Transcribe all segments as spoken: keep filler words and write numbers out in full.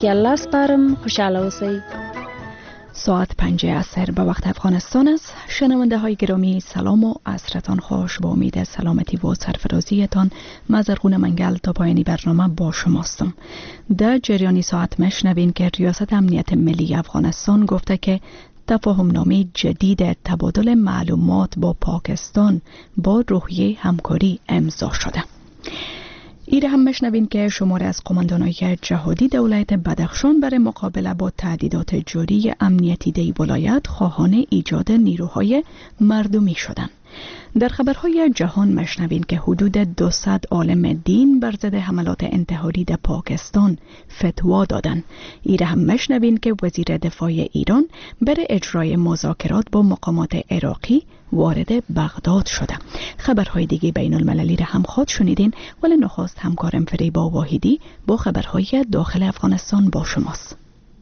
گله سپارم، خوشحال اوسید. ساعت پنج عصر به وقت افغانستان است. شنونده های گرامی سلام و عصرتان خوش. با امید سلامتی و سرفرازیتان مزرغون منگل تا پایانی برنامه با شماستم. در جریانی ساعت مشنوین که ریاست امنیت ملی افغانستان گفته که تفاهم نامه جدید تبادل معلومات با پاکستان با روحیه همکاری امضا شده. ایره هم مشنوین که شماره از قماندانای جهادی دولت بدخشان برای مقابله با تهدیدات جاری امنیتی دی ولایت خواهان ایجاد نیروهای مردمی شدند. در خبرهای جهان مشنوین که حدود دویست عالم دین بر ضد حملات انتحاری در پاکستان فتوا دادند. ایره هم مشنوین که وزیر دفاع ایران برای اجرای مذاکرات با مقامات عراقی وارد بغداد شده. خبرهای دیگه بین المللی را هم خود شنیدین، ولی نخست همکارم فریبا واحدی با خبرهای داخل افغانستان با شماست.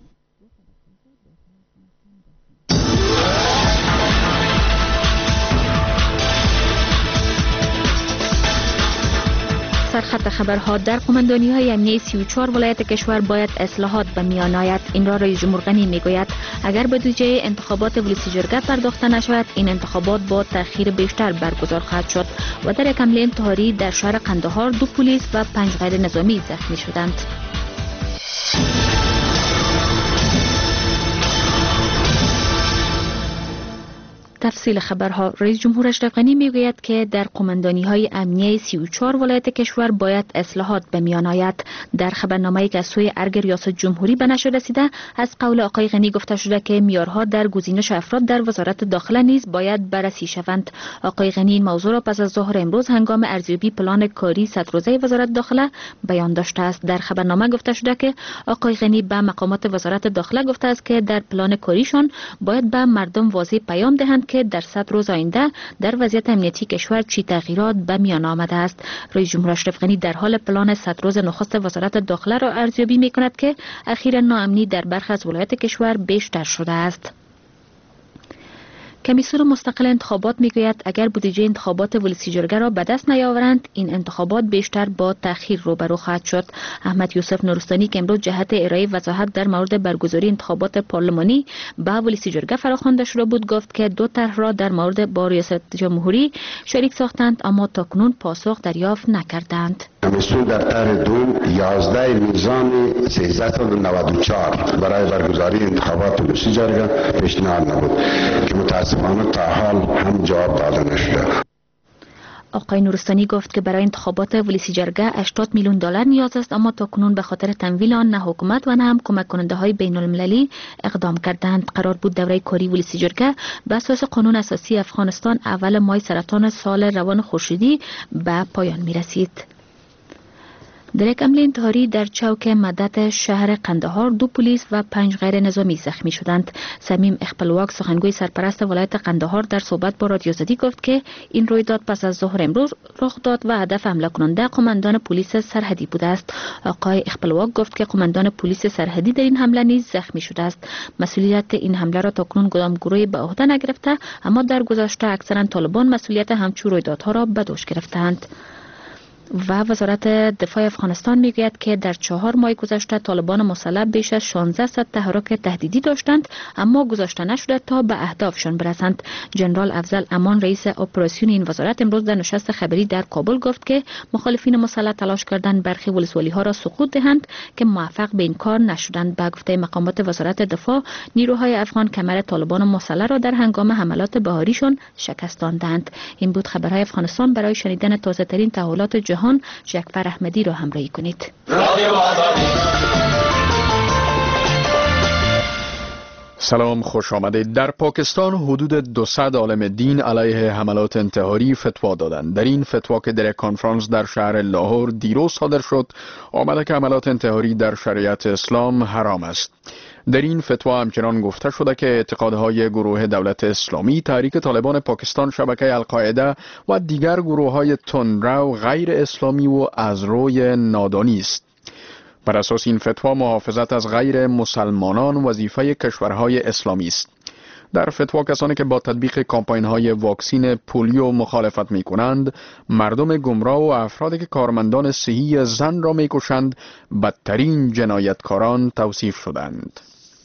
سرخط خبرها: در قماندانی های امنیه سی و چهار ولایت کشور باید اصلاحات به میان آید. این را رئیس جمهور غنی میگوید اگر به بودجه انتخابات ولسی جرگه پرداخته نشود این انتخابات با تأخیر بیشتر برگزار خواهد شد. و در یک حمله انتحاری در شهر قندهار دو پلیس و پنج غیر نظامی زخمی شدند. تفصیل خبرها: رئیس جمهور اشرف غنی میگوید که در قماندانی های امنیه سی و چهار ولایت کشور باید اصلاحات به میان آید. در خبرنامه‌ای که از سوی ارگ ریاست جمهوری به نشر رسیده از قول آقای غنی گفته شده که معیارها در گزینش افراد در وزارت داخله نیز باید بررسی شوند. آقای غنی این موضوع را پس از ظهر امروز هنگام ارزیابی پلان کاری صد روزه وزارت داخله بیان داشته است. در خبرنامه گفته شده که آقای غنی به مقامات وزارت داخله گفته است که در پلان کاریشان باید به مردم واضح پیام دهند که در صد روز آینده در وضعیت امنیتی کشور چی تغییرات به میان آمده است. رئیس جمهور اشرف غنی در حال پلان صد روز نخست وزارت داخله را ارزیابی می‌کند که اخیراً ناامنی در برخی از ولایات کشور بیشتر شده است. کمیسیون مستقل انتخابات میگوید اگر بودجه انتخابات ولسی جرگه را به دست نیاورند این انتخابات بیشتر با تأخیر روبرو خواهد شد. احمد یوسف نورستانی که امروز جهت ارائه وضاحت در مورد برگزاری انتخابات پارلمانی به ولسی جرگه فراخوانده شده بود گفت که دو طرح را در مورد با ریاست جمهوری شریک ساختند اما تاکنون پاسخ دریافت نکردند. کمیسیون در طرح دو یازده میزان سیزده و نود و چهار برای برگزاری انتخابات ولسی جرگه پیشنهاد نمود که متاسفانه تا حال هم جواب داده نشده. آقای نورستانی گفت که برای انتخابات ولسی جرگه هشتاد میلیون دلار نیاز است اما تاکنون به خاطر تمویل آن نه حکومت و نه هم کمک کننده های بین المللی اقدام کردند. قرار بود دوره کاری ولسی جرگه به اساس قانون اساسی افغانستان اول ماه سرطان سال روان خورشیدی به پایان می رسید. در یک حمله انتحاری در چوک مدت شهر قندهار دو پلیس و پنج غیر نظامی زخمی شدند. صمیم اخپلواک سخنگوی سرپرست ولایت قندهار در صحبت با رادیو زدی گفت که این رویداد پس از ظهر امروز رخ داد و هدف حمله کننده قماندان پلیس سرحدی بوده است. آقای اخپلواک گفت که قماندان پلیس سرحدی در این حمله نیز زخمی شده است. مسئولیت این حمله را تاکنون کدام گروهی به عهده نگرفته اما در گذشته اکثرا طالبان مسئولیت همچون رویدادها را به دوش گرفتند. و وزارت دفاع افغانستان میگوید که در چهار ماه گذشته طالبان مسلح بیش از شانزده تحرک تهدیدی داشتند اما گذاشته نشده تا به اهدافشان برسند. جنرال افضل امان رئیس اپراسیون این وزارت امروز در نشست خبری در کابل گفت که مخالفین مسلح تلاش کردند برخی ولسوالی ها را سقوط دهند که موفق به این کار نشدند. به گفته مقامات وزارت دفاع نیروهای افغان کمر طالبان مسلح را در هنگام حملات بهاریشان شکستاندند. این بود خبرهای افغانستان. برای شنیدن تازه ترین تحولات جهان جعفر احمدی را همراهی کنید. سلام، خوش آمدید. در پاکستان حدود دویست عالم دین علیه حملات انتحاری فتوا دادند. در این فتوا که در کنفرانس در شهر لاهور دیروز صادر شد آمده که حملات انتحاری در شریعت اسلام حرام است. در این فتوا همچنان گفته شده که اعتقادهای گروه دولت اسلامی، تحریک طالبان پاکستان، شبکه القاعده و دیگر گروه‌های تندرو غیر اسلامی و از روی نادانی است. بر اساس این فتوا محافظت از غیر مسلمانان وظیفه کشورهای اسلامی است. در فتوا کسانی که با تطبیق کامپاین‌های واکسین پولیو مخالفت می‌کنند، مردم گمراه و افرادی که کارمندان صحی زن را می‌کشند، بدترین جنایتکاران توصیف شدند.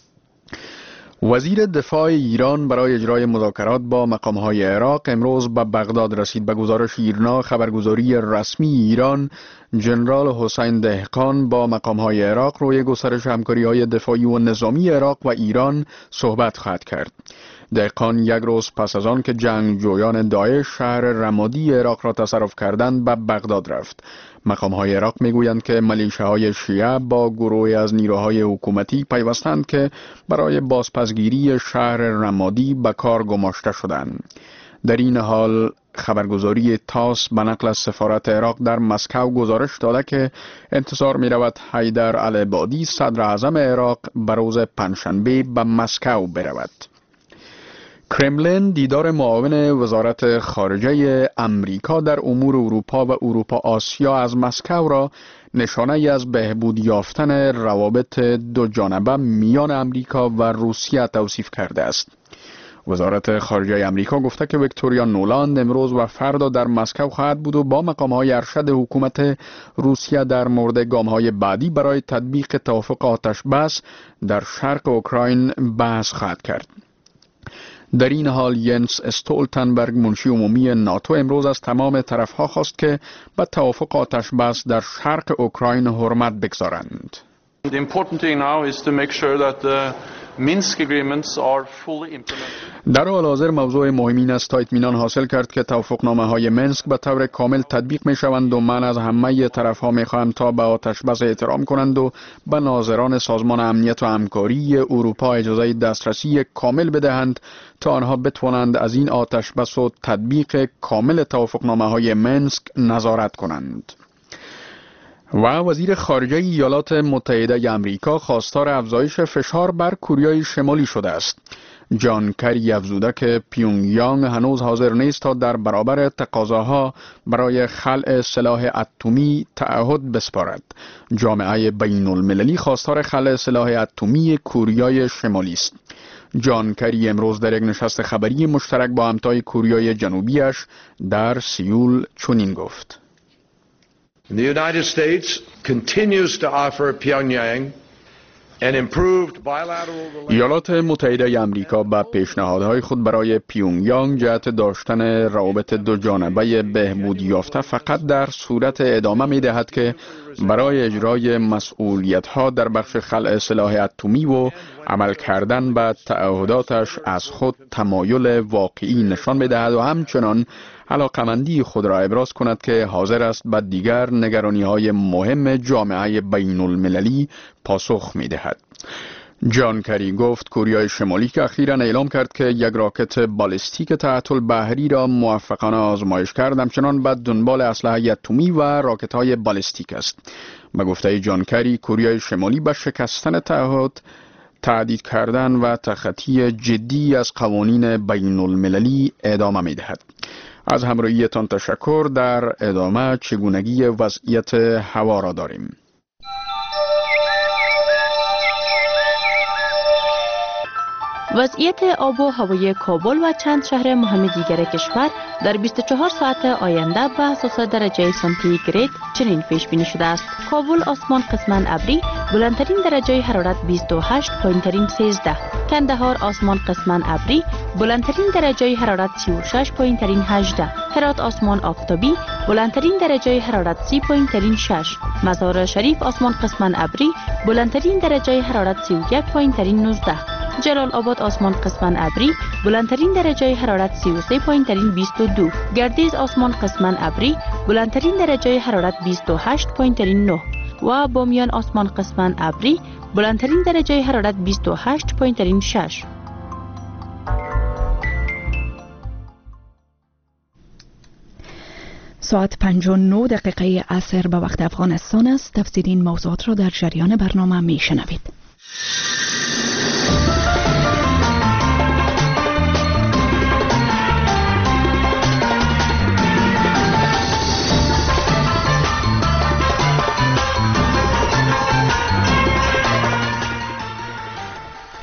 وزیر دفاع ایران برای اجرای مذاکرات با مقام‌های عراق امروز به بغداد رسید. به گزارش ایرنا خبرگزاری رسمی ایران، جنرال حسین دهقان با مقام‌های عراق روی گسترش همکاری‌های دفاعی و نظامی عراق و ایران صحبت خواهد کرد. دهقان یک روز پس از آن که جنگجویان داعش شهر رمادی عراق را تصرف کردند به بغداد رفت. مقام‌های عراق میگویند که ملیشه‌های شیعه با گروهی از نیروهای حکومتی پیوستند که برای بازپسگیری شهر رمادی به کار گماشته شدند. در این حال خبرگزاری تاس به نقل از سفارت عراق در مسکو گزارش داده که انتظار می رود حیدر العبادی صدر اعظم عراق به روز پنجشنبه به مسکو برود. کرملین دیدار معاون وزارت خارجه امریکا در امور اروپا و اروپا آسیا از مسکو را نشانه ای از بهبود یافتن روابط دو جانبه میان امریکا و روسیه توصیف کرده است. وزارت خارجه امریکا گفته که ویکتوریا نولاند امروز و فردا در مسکو خواهد بود و با مقام‌های ارشد حکومت روسیه در مورد گام‌های بعدی برای تطبیق توافق آتش بس در شرق اوکراین بحث خواهد کرد. در این حال ینس استولتنبرگ منشی عمومی ناتو امروز از تمام طرفها خواست که به توافق آتش بس در شرق اوکراین حرمت بگذارند. The important thing now is to make sure that the Minsk agreements are fully implemented. در حال حاضر موضوع مهم این است تا اطمینان حاصل کرد که توافقنامه های منسک به طور کامل تطبیق می شوند و من از همه طرف ها می خواهم تا به آتش بس احترام کنند و به ناظران سازمان امنیت و همکاری اروپا اجازه دسترسی کامل بدهند تا آنها بتوانند از این آتش بس و تطبیق کامل توافقنامه های منسک نظارت کنند. و وزیر خارجه ایالات متحده آمریکا خواستار افزایش فشار بر کره شمالی شده است. جان کری افزوده که پیونگ یانگ هنوز حاضر نیست تا در برابر تقاضاها برای خلع سلاح اتمی تعهد بسپارد. جامعه بین المللی خواستار خلع سلاح اتمی کره شمالی است. جان کری امروز در یک نشست خبری مشترک با همتای کره جنوبیش در سیول چنین گفت: The United States continues to offer Pyongyang an improved bilateral relationship. ایالات متحده آمریکا با پیشنهادهای خود برای پیونگ یانگ جهت داشتن روابط دو جانبه بهبود یافته فقط در صورت ادامه می دهد که برای اجرای مسئولیت‌ها در بخش خلع سلاح اتمی و عمل کردن به تعهداتش از خود تمایل واقعی نشان بدهد و همچنان علاقمندی خود را ابراز کند که حاضر است به دیگر نگرانی‌های مهم جامعه بین المللی پاسخ می‌دهد. جان کری گفت کره شمالی که اخیراً اعلام کرد که یک راکت بالستیک تحت البحری را موفقانه آزمایش کرد، همچنان به دنبال اسلحه اتمی و راکت‌های بالستیک است. به گفته جان کری، کره شمالی به شکستن تعهد، تعدیل کردن و تخطی جدی از قوانین بین المللی ادامه می‌دهد. از همراهیتان تشکر. در ادامه چگونگی وضعیت هوا را داریم. وضعیت آب و هوای کابل و چند شهر مهم دیگر کشور در بیست و چهار ساعت آینده به اساس درجه سانتیگراد چنین پیش بینی شده است: کابل آسمان قسماً ابری، بلندترین درجه حرارت بیست و هشت، پایینترین سیزده. کندهار آسمان قسماً ابری، بلندترین درجه حرارت سی و شش، پایینترین هجده. هرات آسمان آفتابی، بلندترین درجه حرارت سی، پایینترین شش. مزار شریف آسمان قسماً ابری، بلندترین درجه حرارت سی و یک، پایینترین نوزده. جلال آباد آسمان قسماً ابری، بلندترین درجه حرارت سی و سه، پایینترین بیست و دو. گردیز آسمان قسماً ابری، بلندترین درجه حرارت بیست و هشت، پایینترین نه. و بامیان آسمان قسماً ابری، بلندترین درجه حرارت بیست و هشت، پایینترین شش. ساعت پنج و نه دقیقه عصر به وقت افغانستان است. تفسیر این موضوعات را در جریان برنامه می شنوید.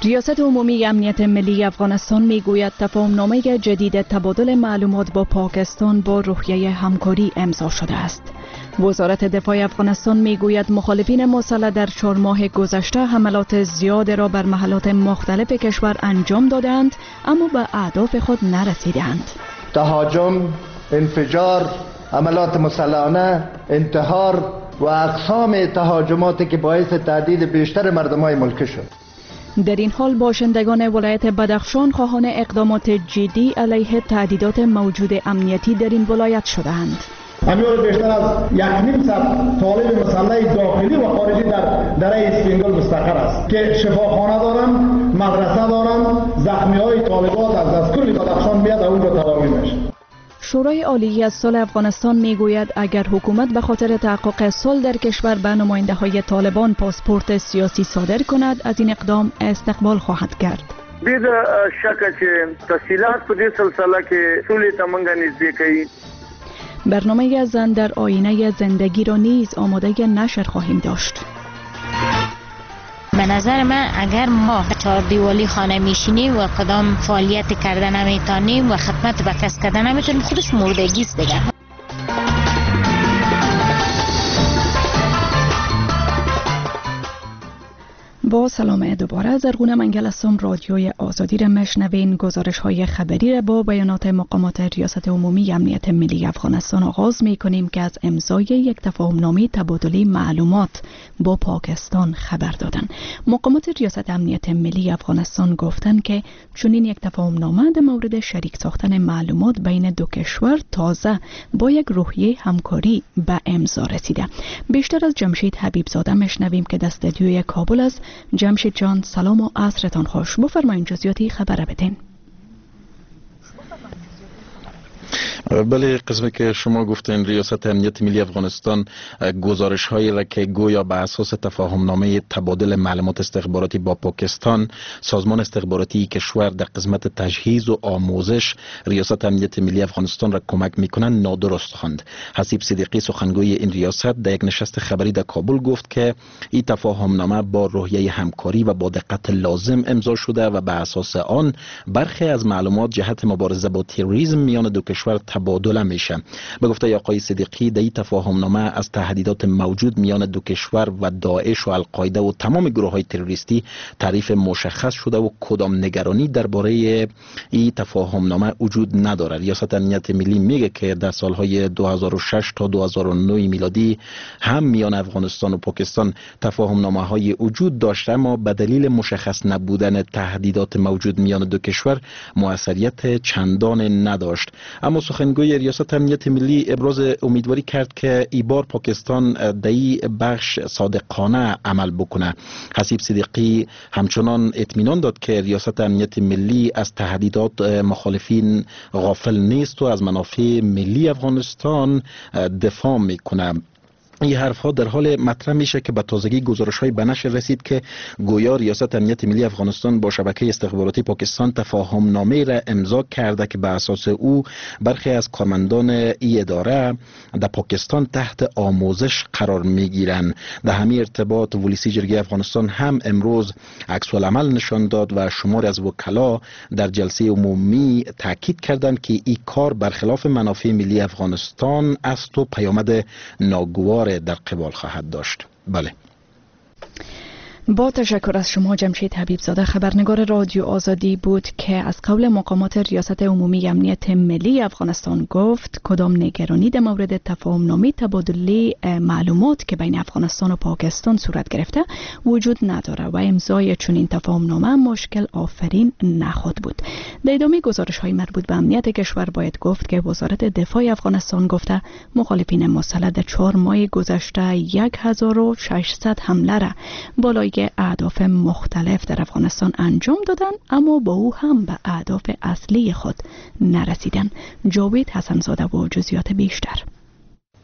ریاست عمومی امنیت ملی افغانستان میگوید تفاهمنامه جدید تبادل معلومات با پاکستان با روحیه همکاری امضا شده است. وزارت دفاع افغانستان میگوید مخالفین مسلح در چهار ماه گذشته حملات زیاد را بر محلات مختلف کشور انجام دادند اما به اهداف خود نرسیدند. تهاجم، انفجار، حملات مسلحانه، انتحار و اقسام تهاجماتی که باعث تهدید بیشتر مردمای ملک شد. در این حال باشندگان ولایت بدخشان خواهان اقدامات جدی علیه تهدیدات موجود امنیتی در این ولایت شدند. امروز بیشتر از یک نیم صد طالب مسلح داخلی و خارجی در دره اسپینگل مستقر است که شفاخانه دارند، مدرسه دارند، زخمی‌های طالبات از از کل بدخشان میاد و اون رو تداوی میشه. شورای عالی از صلح افغانستان میگوید اگر حکومت به خاطر تحقق صلح در کشور به نماینده های طالبان پاسپورت سیاسی صادر کند از این اقدام استقبال خواهد کرد. بید شک که تفصیلات په دې سلسله کې صلح ته موږ نږدې کوي. برنامه زن در آینه زندگی را نیز آماده نشر خواهیم داشت. به نظر من اگر ما چهار دیوالی خانه میشینیم و کدام فعالیت کرده نمیتونیم و خدمت به کس کرده نمیتونیم خودش مردگی است دیگه. با سلام دوباره زرغونه منگل هستم. رادیوی آزادی را میشنوین. گزارش های خبری را با بیانات مقامات ریاست عمومی امنیت ملی افغانستان آغاز می کنیم که از امضای یک تفاهمنامه تبادل معلومات با پاکستان خبر دادند. مقامات ریاست امنیت ملی افغانستان گفتند که چنین یک تفاهمنامه در مورد شریک ساختن معلومات بین دو کشور تازه با یک روحیه همکاری به امضا رسیده. بیشتر از جمشید حبیبزاده میشنویم که در استودیوی کابل است. جمشید جان سلام و عصرتان خوش. بفرمایید جزئیاتی خبر بدین. بله، قسمی که شما گفتین ریاست امنیت ملی افغانستان گزارش هایی را که گویا به اساس تفاهمنامه تبادل معلومات استخباراتی با پاکستان سازمان استخباراتی کشور در قسمت تجهیز و آموزش ریاست امنیت ملی افغانستان را کمک میکنند نادرست خواند. حسیب صدیقی سخنگوی این ریاست در یک نشست خبری در کابل گفت که این تفاهمنامه با روحیه همکاری و با دقت لازم امضا شده و به اساس آن برخی از معلومات جهت مبارزه با تروریسم میان دو کشور تبادل میشه. به گفته آقای صدیقی در این تفاهمنامه از تهدیدات موجود میان دو کشور و داعش و القاعده و تمام گروه های تروریستی تعریف مشخص شده و کدام نگرانی درباره این تفاهمنامه وجود نداره. ریاست امنیت ملی میگه که در سالهای دو هزار و شش تا دو هزار و نه میلادی هم میان افغانستان و پاکستان تفاهمنامه های وجود داشته اما به دلیل مشخص نبودن تهدیدات موجود میان دو کشور موثریت چندان نداشت. اما سخنگوی ریاست امنیت ملی ابراز امیدواری کرد که ای بار پاکستان در این بخش صادقانه عمل بکنه. حسیب صدیقی همچنان اطمینان داد که ریاست امنیت ملی از تهدیدات مخالفین غافل نیست و از منافع ملی افغانستان دفاع میکنه. این حرف ها در حال مطرح میشه که به تازگی گزارش های به نشر رسید که گویا ریاست امنیت ملی افغانستان با شبکه استخباراتی پاکستان تفاهمنامه را امضا کرده که به اساس او برخی از کارمندان این اداره در پاکستان تحت آموزش قرار میگیرند. در همین ارتباط ولیسی جرگه افغانستان هم امروز عکس العمل نشان داد و شمار از وکلا در جلسه عمومی تاکید کردند که این کار برخلاف منافع ملی افغانستان است و پیامد ناگوار در قبال خواهد داشت. بله. با تشکر از شما جمشید حبیبزاده. خبرنگار رادیو آزادی بود که از قول مقامات ریاست عمومی امنیت ملی افغانستان گفت کدام نگرانی در مورد تفاهمنامه تبادل معلومات که بین افغانستان و پاکستان صورت گرفته وجود نداره و امضای چنین تفاهمنامه مشکل آفرین نخواهد بود. در ادامه گزارش های مربوط به امنیت کشور باید گفت که وزارت دفاع افغانستان گفته مخالفین مسلح در چهار ماه گذشته یک هزار و ششصد حمله را بالای اهداف مختلف در افغانستان انجام دادن اما با او هم به اهداف اصلی خود نرسیدن. جاوید حسنزاده و جزئیات بیشتر.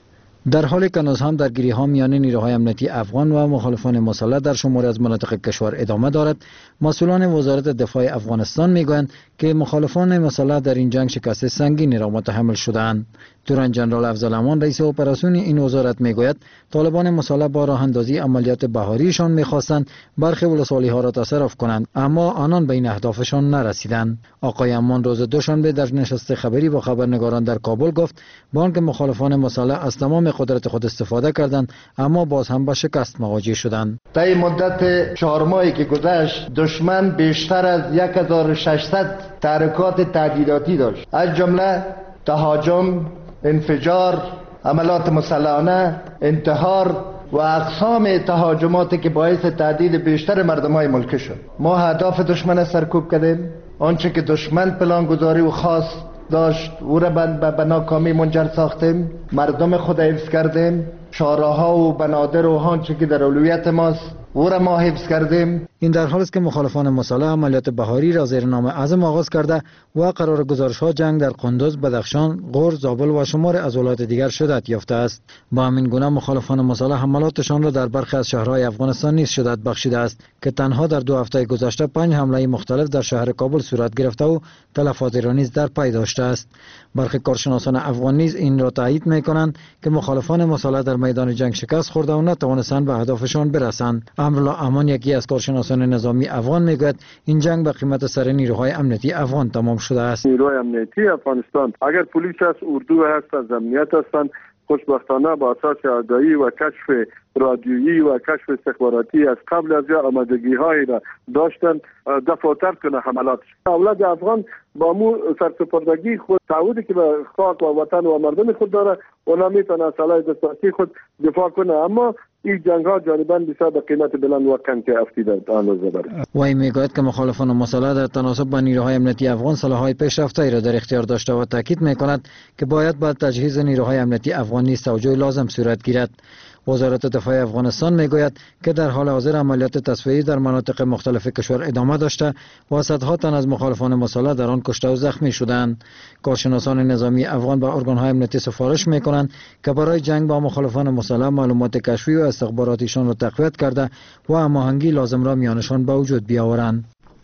در حالی که هنوز هم درگیری ها میان نیروهای امنیتی افغان و مخالفان مسلح در شماری از مناطق کشور ادامه دارد، مسئولان وزارت دفاع افغانستان میگویند که مخالفان مسلح در این جنگ شکست سنگینی را متحمل شدند. تورن جنرال افضل امان رئیس اپراسیون این وزارت میگوید طالبان مسلح با راه اندازی عملیات بهاریشان میخواستند برخی ولسوالی ها را تصرف کنند، اما آنان به این اهدافشان نرسیدند. آقای امان روز دوشنبه در نشست خبری با خبرنگاران در کابل گفت بانک مخالفان مسلح از تمام قدرت خود استفاده کردند، اما باز هم با شکست مواجه شدند. در این مدت چهار ماهی که گذشت دشمن بیشتر از یک هزار و ششصد تحرکات تهدیداتی داشت، از جمله تهاجم، انفجار، عملات مسلحانه، انتحار و اقسام تهاجماتی که باعث تهدید بیشتر مردمای ملک شد. ما هدف دشمن سرکوب کردیم، آنچه که دشمن پلان گذاری و خواست داشت او را به ناکامی منجر ساختیم، مردم خود حفظ کردیم، شاراها و بنادر و آنچه که در اولویت ماست او را ما حفظ کردیم. این در حالی است که مخالفان مسلح عملیات بهاری را زیر نام عزم آغاز کرده و قرار گزارش ها جنگ در قندوز، بدخشان، غور، زابل و شمار از ولایات دیگر شدت یافته است. با همین گونه مخالفان مسلح حملاتشان را در برخی از شهرهای افغانستان نیز شدت بخشیده است که تنها در دو هفته گذشته پنج حمله مختلف در شهر کابل صورت گرفته و تلفات را نیز در پی داشته است. برخی کارشناسان افغان نیز این را تایید می‌کنند که مخالفان مسلح در میدان جنگ شکست خورده و نتوانستند به اهدافشان برسند. امرالله امان یکی از کارشناسان نظامی افغان میگوید این جنگ به قیمت سر نیروهای امنیتی افغان تمام شده است. نیروهای امنیتی افغانستان اگر پلیس است، اردو هست، از امنیت هستند، خوشبختانه با اساس آگاهی و کشف رادیویی و کشف استخباراتی از قبل از یا آمادگی هایی را داشتند دفاتر کنه حملات. اولاد افغان با مو سرسپردگی خود تعهدی که به خاک و وطن و مردم خود داره اونا میتونه از سلاح دستاتی خود دفاع کنه، اما این جنگ ها جانباً بسیار به قیمت بلند و کم که افتیده آن روز بره. و این میگوید که مخالفان مسلح در تناسب با نیروهای امنیتی افغان سلاح‌های پیشرفته را در اختیار داشته و تاکید میکند که باید با تجهیز نیروهای امنیتی افغان نیز توجه لازم صورت گیرد. وزارت دفاع افغانستان میگوید که در حال حاضر عملیات تصفیه‌ای در مناطق مختلف کشور ادامه داشته و صدها تن از مخالفان مسلح در آن کشته و زخمی شدند. کارشناسان نظامی افغان به ارگان‌های امنیتی سفارش میکنند که برای جنگ با مخالفان مسلح معلومات کشفی و استخباراتیشان را تقویت کرده و هماهنگی لازم را میانشان به وجود بیاورند.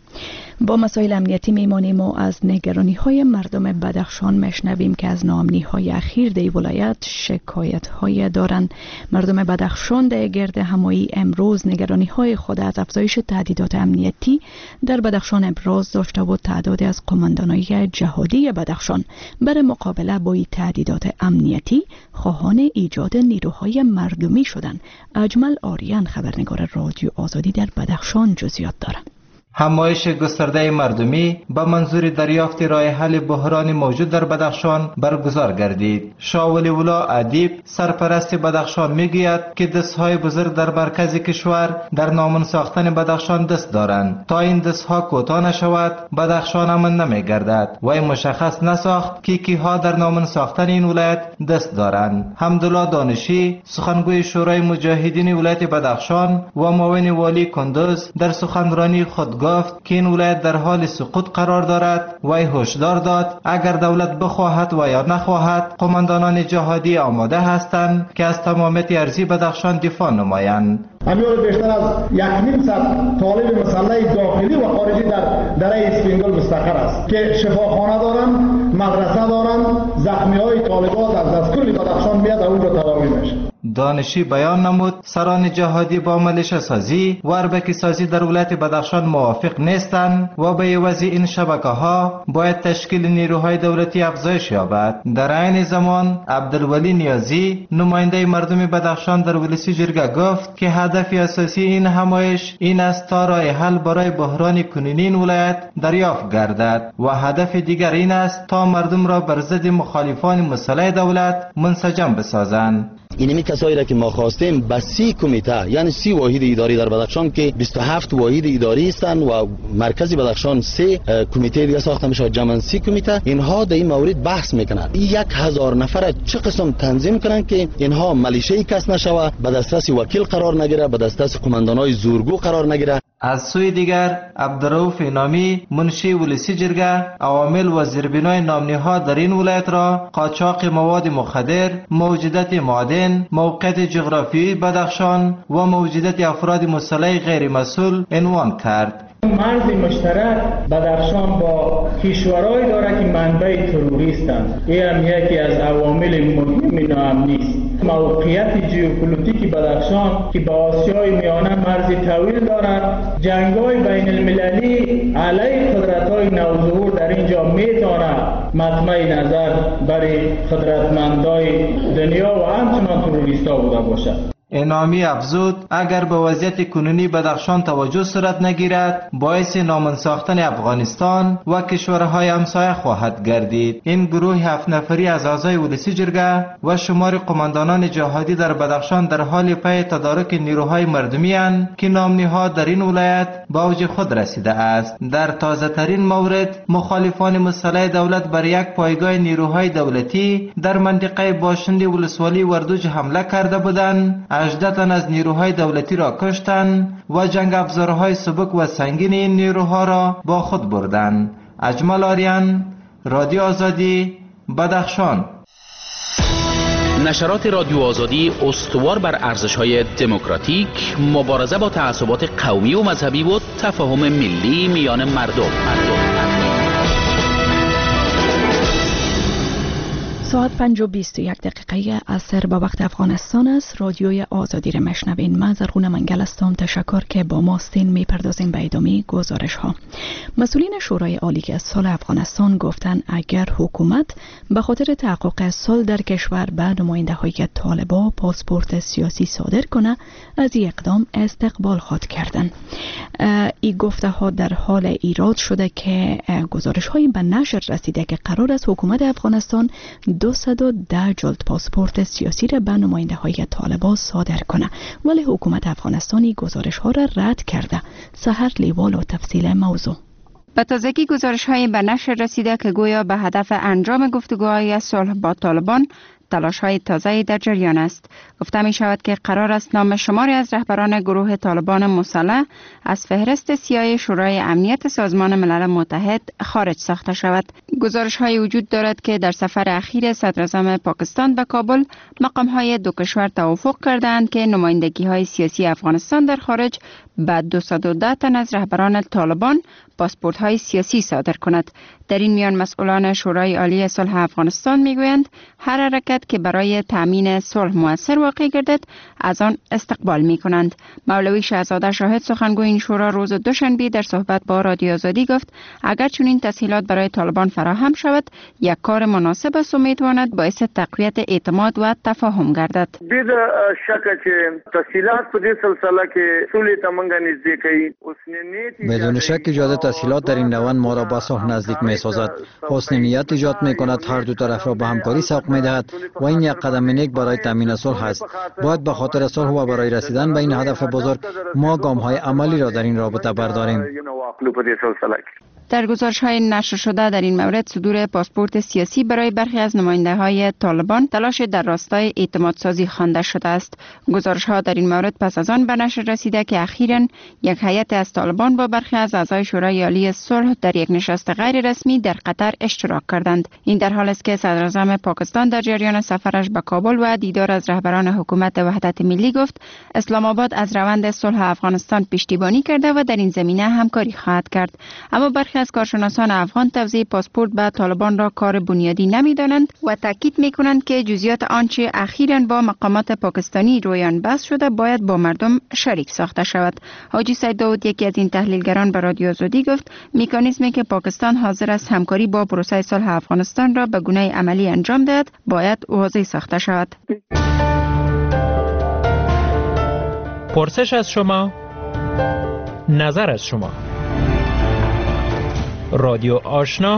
با مسائل امنیتی میمانیم و از نگرانی های مردم بدخشان میشنویم که از ناامنی های اخیر در ولایت شکایت های دارند. مردم بدخشان در گرد همایی امروز نگرانی های خود از افزایش تهدیدات امنیتی در بدخشان ابراز داشته و تعدادی از قماندانای جهادی بدخشان برای مقابله با این تهدیدات امنیتی خواهان ایجاد نیروهای مردمی شدند. اجمل آریان خبرنگار رادیو آزادی در بدخشان جزئیات دارد. همایش گسترده مردمی به منظور دریافت راه حل بحران موجود در بدخشان برگزار گردید. شاه ولی الله ادیب سرپرست بدخشان میگوید که دستهای بزرگ در مرکز کشور در نامن ساختن بدخشان دست دارند. تا این دستها کوتاه نشود بدخشان امن نمیگردد و این مشخص نساخت که کیها در نامن ساختن این ولایت دست دارند. حمدالله دانشی سخنگوی شورای مجاهدین ولایت بدخشان و معاون والی کندوز در سخنرانی خود گفت که این ولایت در حال سقوط قرار دارد و هشدار داد اگر دولت بخواهد و یا نخواهد قماندانان جهادی آماده هستند که از تمامیت ارضی بدخشان دفاع نمایند. امروز بیشتر از یک نیم صد طالب مسلح داخلی و خارجی در دره اسپینگل مستقر است که شفاخانه دارند، مدرسه دارند، زخمی های طالبات از از کل بدخشان میاد و اون رو تداوی میشه. دانشی بیان نمود سران جهادی با ملیشه سازی و اربکی سازی در ولایت بدخشان موافق نیستند و به عوض این شبکه ها باید تشکیل نیروهای دولتی افزایش یابد. در عین زمان عبدالولی نیازی نماینده مردم بدخشان در ولسی جرگه گفت که هدف اساسی این همایش این است تا راه حل برای بحران کنونی این ولایت دریافت گردد و هدف دیگر این است تا مردم را بر ضد مخالفان مسلح دولت منسجم بسازند. اینمی کسایی را که ما خواستیم به سی کمیته یعنی سی واحد اداری در بدخشان که بیست و هفت واحد اداری هستند و مرکز بدخشان سه کمیته دیگه ساخته میشه، جمع سی کمیته، اینها در این مورد بحث میکنن یک هزار نفر چه قسم تنظیم کنن که اینها ملیشه کس نشوه، به دسترس وکیل قرار نگیره، به دسترس قماندانای زورگو قرار نگیره. از سوی دیگر عبدالرؤوف نامی منشی ولسی جرگه عوامل و زیربنای نامنی‌ها در این ولایت را قاچاق مواد مخدر، موجودیت معدن، موقعیت جغرافیایی بدخشان و موجودیت افراد مسلح غیر مسئول عنوان کرد. مرز مشترک بدخشان با کشورهایی داره که منبع تروریستند. این هم یکی از عوامل مهم ناامنی است. موقعیت ژئوپلیتیک بدخشان که با آسیای میانه مرز طویل دارد، جنگ‌های بین المللی علیه قدرت‌های نوظهور در اینجا میتونه مطمع نظر برای قدرتمندای دنیا و همچنان تروریست‌ها بوده باشد. انعامی افزود اگر به وضعیت کنونی بدخشان توجه صورت نگیرد باعث نامن ساختن افغانستان و کشورهای همسایه خواهد گردید. این گروه هفت نفری از اعضای ولسی جرگه و شمار قماندانان جهادی در بدخشان در حال پی تدارک نیروهای مردمی اند که نامنی‌ها در این ولایت به اوج خود رسیده است. در تازه ترین مورد مخالفان مسلح دولت بر یک پایگاه نیروهای دولتی در منطقه باشندی ولسوالی وردوج حمله کرده بودند. هجده تن از نیروهای دولتی را کشتند و جنگ افزارهای سبک و سنگین این نیروها را با خود بردند. اجمل آریان، رادیو آزادی، بدخشان. نشرات رادیو آزادی استوار بر ارزش‌های دموکراتیک، مبارزه با تعصبات قومی و مذهبی و تفاهم ملی میان مردم. مردم. ساعت پنج و بیست و یک دقیقه عصر به وقت افغانستان است. رادیوی آزادی را مشنوین. من زرغون منگل هستم. تشکر که با ماستین میپردازیم به ادامه گزارش ها. مسئولین شورای عالی سال افغانستان گفتن اگر حکومت به خاطر تحقق صلح در کشور به نماینده های طالبان پاسپورت سیاسی صادر کنه، از این اقدام استقبال خواهد کردن. این گفته ها در حال ایراد شده که گزارش های به نشر رسیده که قرار است حکومت افغانستان دویست و ده جلد پاسپورت سیاسی را به نماینده های طالبان صادر کنه، ولی حکومت افغانستانی گزارش ها را رد کرده. سحر لیوال و تفصیل موضوع. به تازگی گزارش های به نشر رسیده که گویا به هدف انجام گفتگوهای صلح با طالبان تلاش های تازه در جریان است. گفته می شود که قرار است نام شماری از رهبران گروه طالبان مسلح از فهرست سیاه شورای امنیت سازمان ملل متحد خارج ساخته شود. گزارش های وجود دارد که در سفر اخیر صدر اعظم پاکستان به کابل مقام های دو کشور توافق کردند که نمایندگی های سیاسی افغانستان در خارج به دویست و ده تن از رهبران طالبان پاسپورت های سیاسی صادر کند. در این میان مسئولان شورای عالی صلح افغانستان میگویند هر حرکت که برای تامین صلح مؤثر واقع گردد از آن استقبال می کنند. مولوی شهزاده شاهد سخنگوی این شورا روز دوشنبه در صحبت با رادیو آزادی گفت اگر چنین تسهیلات برای طالبان فراهم شود یک کار مناسب است و میتواند باعث تقویت اعتماد و تفاهم گردد. بید شک که تسهیلات په دې سلسله کې سولې ته موږ نږدې کوي. بدون شک ایجاد تسهیلات در این روند ما را به صلح نزدیک می سازد. حسن نیت ایجاد می کند، هر دو طرف را به همکاری سوق می دهد و این یک قدم نیک برای تامین صلح است. باید به خاطر صلح و برای رسیدن به این هدف بزرگ ما گام های عملی را در این رابطه برداریم. در گزارش های نشر شده در این مورد صدور پاسپورت سیاسی برای برخی از نماینده های طالبان تلاش در راستای اعتماد سازی خوانده شده است. گزارش ها در این مورد پس از آن به نشر رسیده که اخیراً یک هیئت از طالبان با برخی از اعضای شورای عالی صلح در یک نشست غیر رسمی در قطر اشتراک کردند. این در حالی است که صدر اعظم پاکستان در جریان سفرش به کابل و دیدار از رهبران حکومت وحدت ملی گفت اسلام آباد از روند صلح افغانستان پشتیبانی کرده و در این زمینه همکاری خواهد کرد. اما برخی از کارشناسان افغان توزیع پاسپورت به طالبان را کار بنیادی نمی‌دانند و تاکید می‌کنند که جزئیات آنچه اخیراً با مقامات پاکستانی رویان بحث شده باید با مردم شریک ساخته شود. حاجی سید داود یکی از این تحلیلگران به رادیو آزادی گفت مکانیزمی که پاکستان حاضر است همکاری با پروسه صلح افغانستان را به گونه عملی انجام دهد باید واضح ساخته شود. پرسش از شما، نظر از شما. رادیو آشنا،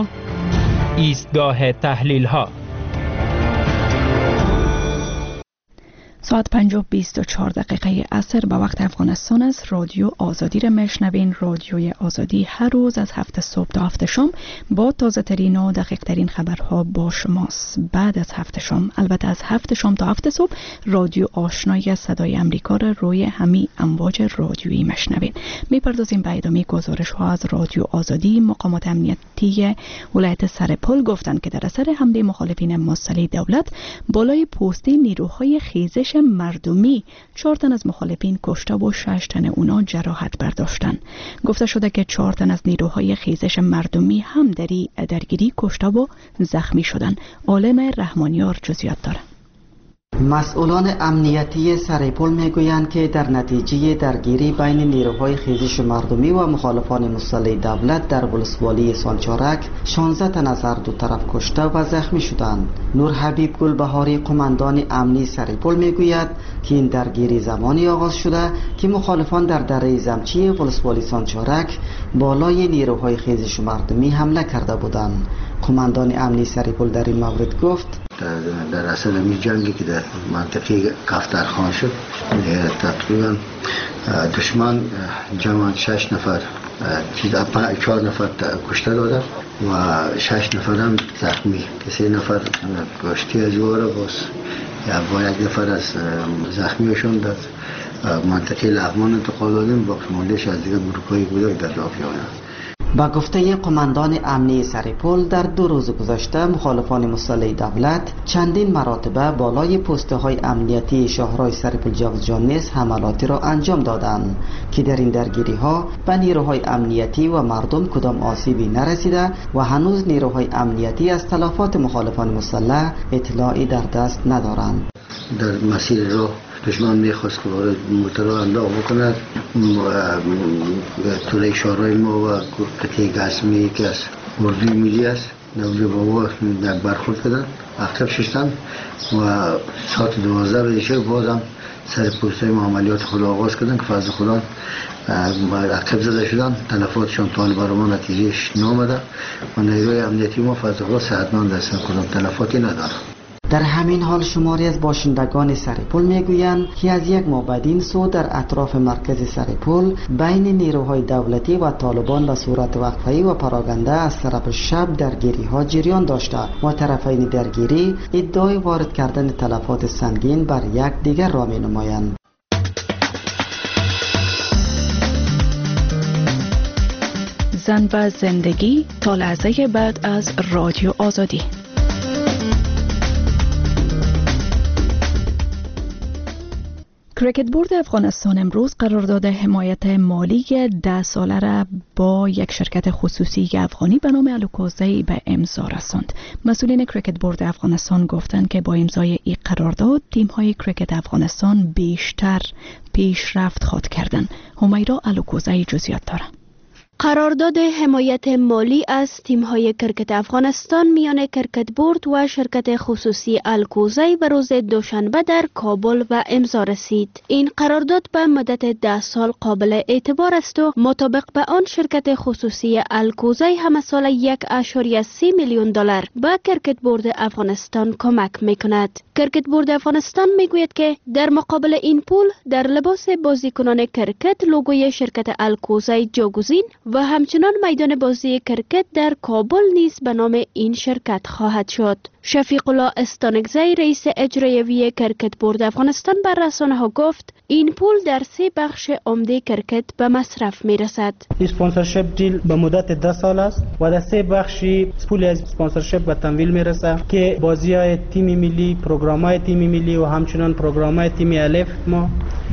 ایستگاه تحلیل ها. ساعت پنج و بیست و چهار دقیقه عصر به وقت افغانستان است. رادیو آزادی را میشنوین. رادیوی آزادی هر روز از هفت صبح تا هفت شام با تازه ترین و دقیق ترین خبرها با شماست. بعد از هفت شام، البته از هفت شام تا هفت صبح، رادیو آشنای صدای امریکا را روی همین امواج رادیویی میشنوین. میپردازیم به ادامه گزارش ها از رادیو آزادی. مقامات امنیتی ولایت سرپل گفتند که در اثر حمله مخالفین مسلح دولت بالای پستی نیروهای خیزش مردمی چهار تن از مخالفین کشته و شش تن اونا جراحت برداشتن. گفته شده که چهار تن از نیروهای خیزش مردمی هم در درگیری کشته و زخمی شدن. عالم رحمانیار جزئیات داره. مسئولان امنیتی سرپل میگویند که در نتیجه درگیری بین نیروهای خیزش مردمی و مخالفان مسلح دولت در ولسوالی سانچارک شانزده تن از هر دو طرف کشته و زخمی شدند. نور حبیب گلبهاری قماندان امنی سرپل میگوید که این درگیری زمانی آغاز شده که مخالفان در دره زمچی ولسوالی سانچارک بالای نیروهای خیزش مردمی حمله کرده بودند. قماندان امنی سرپل در این مورد گفت در اصل می جنگی که در منطقه کفترخان شد تقریبا دشمن جمعا شش نفر چهار نفر کشته داده و شش نفر هم زخمی که سه نفر کشته از واره باز با یک نفر از زخمیشون در منطقه لغمان انتقال دادیم. باقی موندهش از دیگه گروه‌های بودن در رافیانه. با گفته قماندان امنی سرپل در دو روز گذشته مخالفان مسلح دولت چندین مراتبه بالای پسته های امنیتی شهرهای سرپل جوزجان نیز حملاتی را انجام دادند که در این درگیری ها به نیروهای امنیتی و مردم کدام آسیبی نرسیده و هنوز نیروهای امنیتی از تلفات مخالفان مسلح اطلاعی در دست ندارند. در مسیر راه دشمن میخواست که وارد موتر را انداغ بکند. طوله شهرهای ما و قطعه گسمی که از اردوی ملی است نولی بابا برخورد کردن، عقب ششتن و ساعت دوازده بجه بازم سر پوستای ما عملیات خود آغاز کردن که فضل خدا عقب زده شدن. تلفاتشان تا برای ما نتیجهش نامده و نیروی امنیتی ما فضل خدا صحتمند هستند، کدام تلفاتی ندارد. در همین حال شماری از باشندگان سرپل میگویند که از یک ماه بعد این سو در اطراف مرکز سرپل بین نیروهای دولتی و طالبان به صورت وقفه‌ای و پراگنده از طرف شب درگیری ها جریان داشته و طرفین درگیری ادعای وارد کردن تلفات سنگین بر یک دیگر را می نمایند. زن و زندگی تا لحظه بعد از رادیو آزادی. کریکت بورد افغانستان امروز قرارداد حمایت مالی ده ساله را با یک شرکت خصوصی افغانی به نام الوکوزی به امضا رساند. مسئولین کریکت بورد افغانستان گفتند که با امضای این قرارداد تیم‌های کریکت افغانستان بیشتر پیشرفت خواهد کردند. همیرا الوکوزی جزئیات دارد. قرارداد حمایت مالی از تیم‌های کرکت افغانستان میان کرکت بورد و شرکت خصوصی الکوزی به روز دوشنبه در کابل و امضا رسید. این قرارداد به مدت ده سال قابل اعتبار است و مطابق به آن شرکت خصوصی الکوزی همه سال یک اشاریه سی میلیون دلار به کرکت بورد افغانستان کمک میکند. کرکت بورد افغانستان میگوید که در مقابل این پول در لباس بازیکنان کرکت لوگوی شرکت الکوزی جاگزین و همچنان میدان بازی کرکت در کابل نیز به نام این شرکت خواهد شد. شفیق الله استانگزی رئیس اجرایی کرکت بورد افغانستان بر رسانه ها گفت این پول در سه بخش عمده کرکت به مصرف می رسد. اسپانسرشپ دیل به مدت ده سال است و در سه بخشی پول از اسپانسرشپ به تمویل می رسد که بازی های تیم ملی، پروگرام های تیم ملی و همچنان پروگرام های تیم الف ما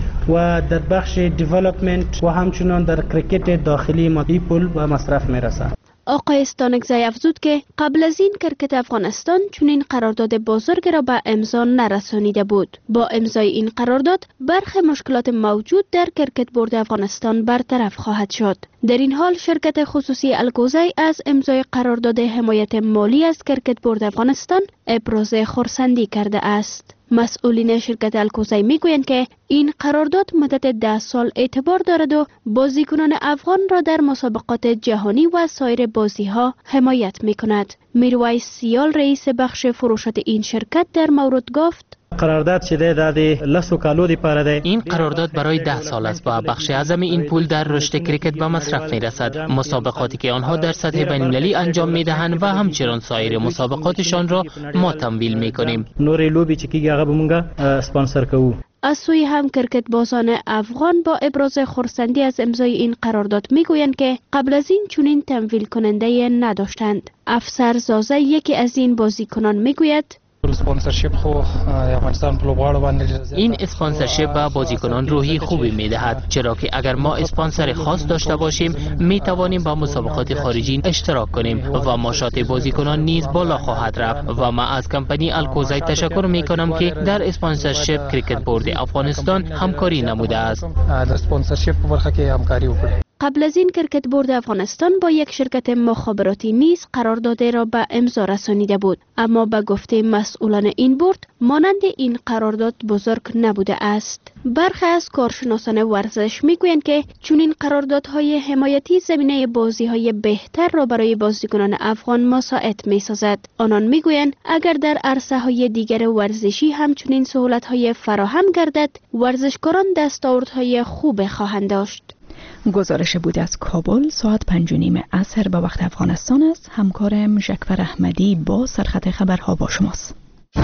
و در بخش دیولپمنت و همچنان در کرکت داخلی ما این پول به مصرف می رسد. آقای استانگزی افزود که قبل از این کرکت افغانستان چنین قرارداد بزرگ را به امضا نرسانیده بود. با امضای این قرارداد برخی مشکلات موجود در کرکت بورد افغانستان برطرف خواهد شد. در این حال شرکت خصوصی الکوزی از امضای قرارداد حمایت مالی از کرکت بورد افغانستان ابراز خرسندی کرده است. مسئولین شرکت الکوزی میگویند که این قرارداد مدت ده سال اعتبار دارد و بازیکنان افغان را در مسابقات جهانی و سایر بازی ها حمایت می کند. میرویس سیال رئیس بخش فروشات این شرکت در مورد گفت قرارداد شده داد لسو کالو دی پاره ده. این قرارداد برای ده سال است و بخش اعظم این پول در رشد کریکت به مصرف میرسد. مسابقاتی که آنها در سطح بین‌المللی انجام میدهند و همچنین سایر مسابقاتشان را ما تمویل میکنیم. نور لوبی چې کیږي هغه به مونږه اسپانسر کوو. از سوی هم کرکت بازان افغان با ابراز خرسندی از امضای این قرارداد میگویند که قبل از این چنین تمویل کننده نداشتند. افسر زازه یکی از این بازیکنان میگوید این اسپانسرشیپ به بازیکنان روحی خوبی میدهد، چرا که اگر ما اسپانسر خاص داشته باشیم می توانیم با مسابقات خارجی اشتراک کنیم و ماشات بازیکنان نیز بالا خواهد رفت و ما از کمپانی الکوزای تشکر می کنم که در اسپانسرشیپ کرکت بورد افغانستان همکاری نموده است. قبل از این کرکت بورد افغانستان با یک شرکت مخابراتی نیز قرارداد را به امضا رسانیده بود، اما به گفته مسئولان این بورد مانند این قرارداد بزرگ نبوده است. برخی از کارشناسان ورزش میگویند که چنین قراردادهای حمایتی زمینه بازی‌های بهتر را برای بازیکنان افغان مساعد می‌سازد. آنان میگویند اگر در عرصه‌های دیگر ورزشی همچنین سهولت‌های فراهم گردد، ورزشکاران دستاوردهای خوب خواهند داشت. گزارش بود از کابل ساعت پنج و نیم عصر به وقت افغانستان است. همکارم ژکفر احمدی با سرخط خبرها با شماست.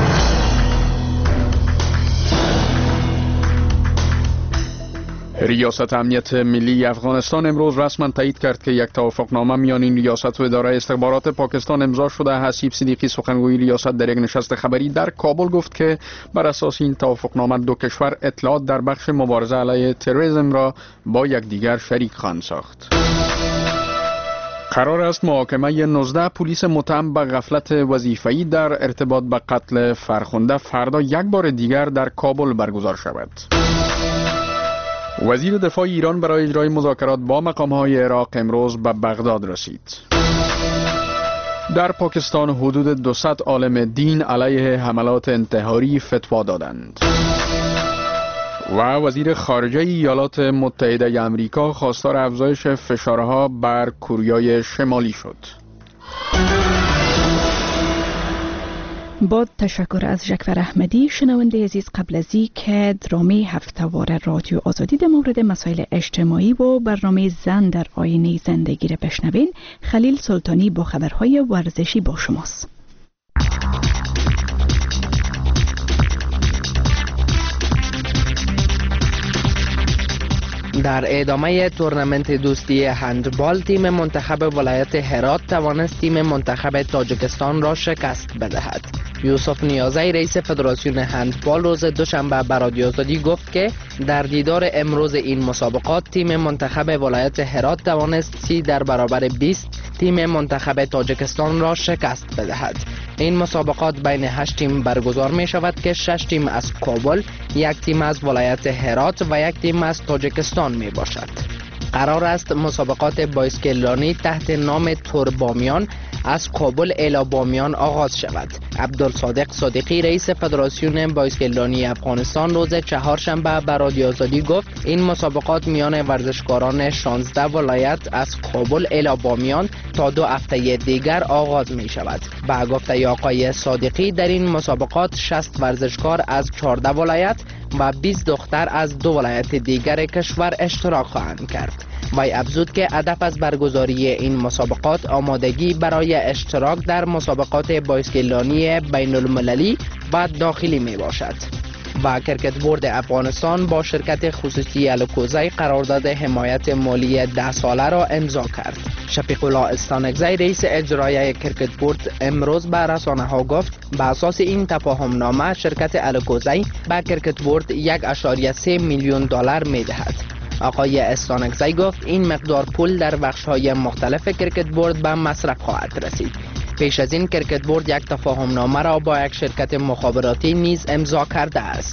ریاست امنیت ملی افغانستان امروز رسما تایید کرد که یک توافقنامه میان این ریاست و اداره استخبارات پاکستان امضا شده. حسیب صدیقی سخنگوی ریاست در یک نشست خبری در کابل گفت که بر اساس این توافقنامه دو کشور اطلاعات در بخش مبارزه علیه تروریسم را با یکدیگر شریک خواهند ساخت. قرار است محاکمه نوزده پلیس متهم به غفلت وظیفه‌ای در ارتباط به قتل فرخنده فردا یک بار دیگر در کابل برگزار شود. وزیر دفاع ایران برای اجرای مذاکرات با مقام‌های عراق امروز به بغداد رسید. در پاکستان حدود دویست عالم دین علیه حملات انتحاری فتوا دادند. و وزیر خارجه ایالات متحده آمریکا خواستار افزایش فشارها بر کوریای شمالی شد. با تشکر از ژکفر احمدی. شنونده عزیز، قبل از این که درامه هفته‌واره رادیو آزادی در مورد مسائل اجتماعی و برنامه زن در آینه زندگی را بشنوین، خلیل سلطانی با خبرهای ورزشی با شماست. در ادامه تورنمنت دوستی هندبال، تیم منتخب ولایت هرات توانست تیم منتخب تاجیکستان را شکست بدهد. یوسف نیازی رئیس فدراسیون هندبال روز دوشنبه به رادیو آزادی گفت که در دیدار امروز این مسابقات تیم منتخب ولایت هرات توانست سی در برابر بیست تیم منتخب تاجیکستان را شکست بدهد. این مسابقات بین هشت تیم برگزار می شود که شش تیم از کابل، یک تیم از ولایت هرات و یک تیم از تاجیکستان می باشد. قرار است مسابقات بایسکلانی تحت نام تور بامیان از کابل الی بامیان آغاز شود. عبدالصادق صادقی رئیس فدراسیون بایسکلانی افغانستان روز چهارشنبه به رادیو آزادی گفت این مسابقات میان ورزشکاران شانزده ولایت از کابل الی بامیان تا دو هفته دیگر آغاز می شود. با گفته آقای صادقی در این مسابقات شصت ورزشکار از چهارده ولایت و بیست دختر از دو ولایت دیگر کشور اشتراک خواهند کرد. وی افزود که هدف از برگزاری این مسابقات آمادگی برای اشتراک در مسابقات بایسکلانی بین المللی و داخلی می باشد. و کرکت بورد افغانستان با شرکت خصوصی الکوزای قرارداد حمایت مالی ده ساله را امضا کرد. شفیق الله استانکزی رئیس اجرایی کرکت بورد امروز به رسانه ها گفت به اساس این تفاهم نامه شرکت الکوزای به کرکت بورد یک و سه میلیون دلار می دهد. آقای استانکزی گفت این مقدار پول در بخش‌های مختلف کرکت بورد به مصرف خواهد رسید. پیش از این کرکت بورد یک تفاهم نامه را با یک شرکت مخابراتی نیز امضا کرده است.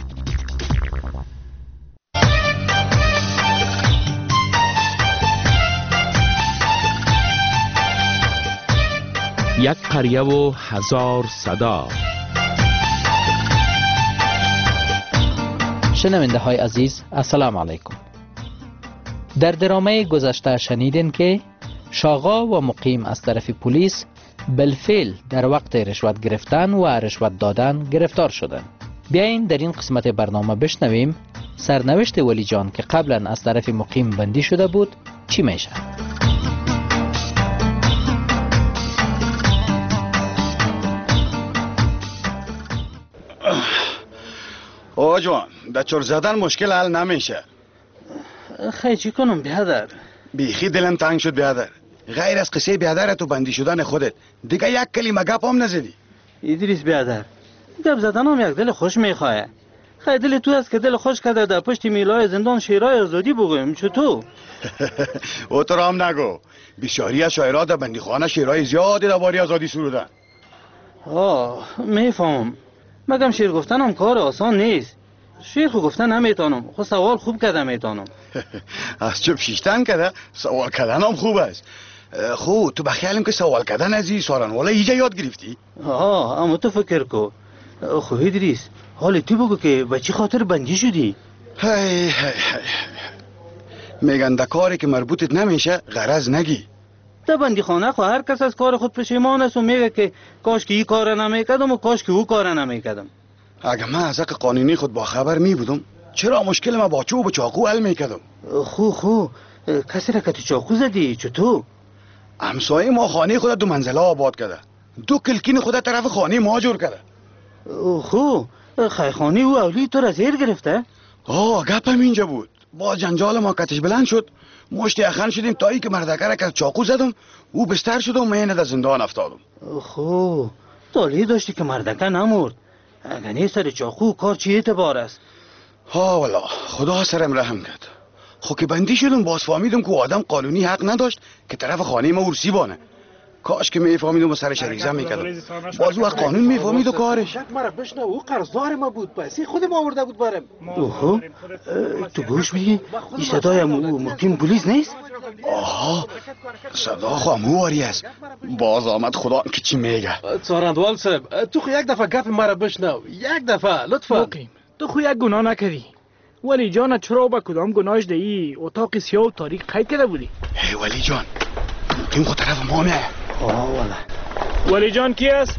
یک قریه و هزار صدا. شنونده های عزیز، السلام علیکم. در درامه گذشته شنیدین که شاغا و مقیم از طرف پلیس بالفعل در وقت رشوت گرفتن و رشوت دادن گرفتار شدند. بیاین در این قسمت برنامه بشنویم سرنوشت ولی جان که قبلا از طرف مقیم بندی شده بود چی میشه. آقا جوان در چور زدن مشکل حل نمیشه. خیلی چی کنم بیادر؟ بیخی دلم تنگ شد بیادر. غیر از قصه بیادر تو بندی شدن خودت دیگه یک کلمه گپ هم نزدی. ادریس بیادر گپ زدن هم یک دل خوش میخواه. خیلی دل تو است که دل خوش کرده در پشت میلای زندان شیرای آزادی بگویم چطور؟ او تو رام نگو. بسیاری از شاعرها در بندی خانه شیرای زیادی درباره آزادی سرودن. آه میفهم. مگم شعر گفتن هم کار آسان نیست. شعر خو گفتن نمیتونم، خو سوال خوب کردم میتونم. از چوب شیشتن کده سوال کردن هم خوب است. خو تو بخیالم که سوال کردن از این سارنوالا ایجا یاد گرفتی؟ آه اما تو فکر کو. خو ادریس حالی تو بگو که به چی خاطر بندی شدی؟ هی هی هی میگن در کاری که مربوطت نمیشه غرض نگی. در بندی خانه خو هر کس از کار خود پشیمان است و میگه که کاش که این کار نمیکردم و کاش که او کار نمیکردم. اگه من از حق قانونی خود با خبر می بودم چرا مشکل ما با چوب و چاقو حل میکردم؟ خو خو کسی را که تو چاقو زدی چطور؟ همسایه ما خانه خود دو منزله آباد کرده. دو کلکین خود طرف خانه ما جور کرده. خو خیخانی او اولی تو را زیر گرفته؟ آه گپم اینجا بود. با جنجال ما کتش بلند شد. مشتی اخن شدیم تا ای که مردکه را که چاقو زدم او بستر شد و من در زندان افتادم. خو تالی داشتی که مردکه نمورد. اگر نیست سر چاقو کار چی اعتبار است؟ ها والا خدا سرم رحم کرد. خو که بندی شدم باز فهمیدم که آدم قانونی حق نداشت که طرف خانه ما ورسی بانه. کاش که میفهمیدم و سر شریزه میکردم. باز او قانون میفهمید و کارش. مرا بشنو او قرضدار ما بود پسی خود ما آورده بود برم. اوه تو گوش میگی این صدای مقیم پلیس نیست؟ آها صدا خامواری است. باز آمد خدا که چی میگه. سارندوال صاحب تو خو یک دفعه گپ مرا بشنو یک دفعه لطفا. مقیم تو خو یک گناه نکردی. ولی جان چرا با کدام گناهش دهی اتاق سیاه و تاریک قید کرده بودی؟ هی ولی جان مقیم خود طرف ما میه. آه والا ولی جان کی است؟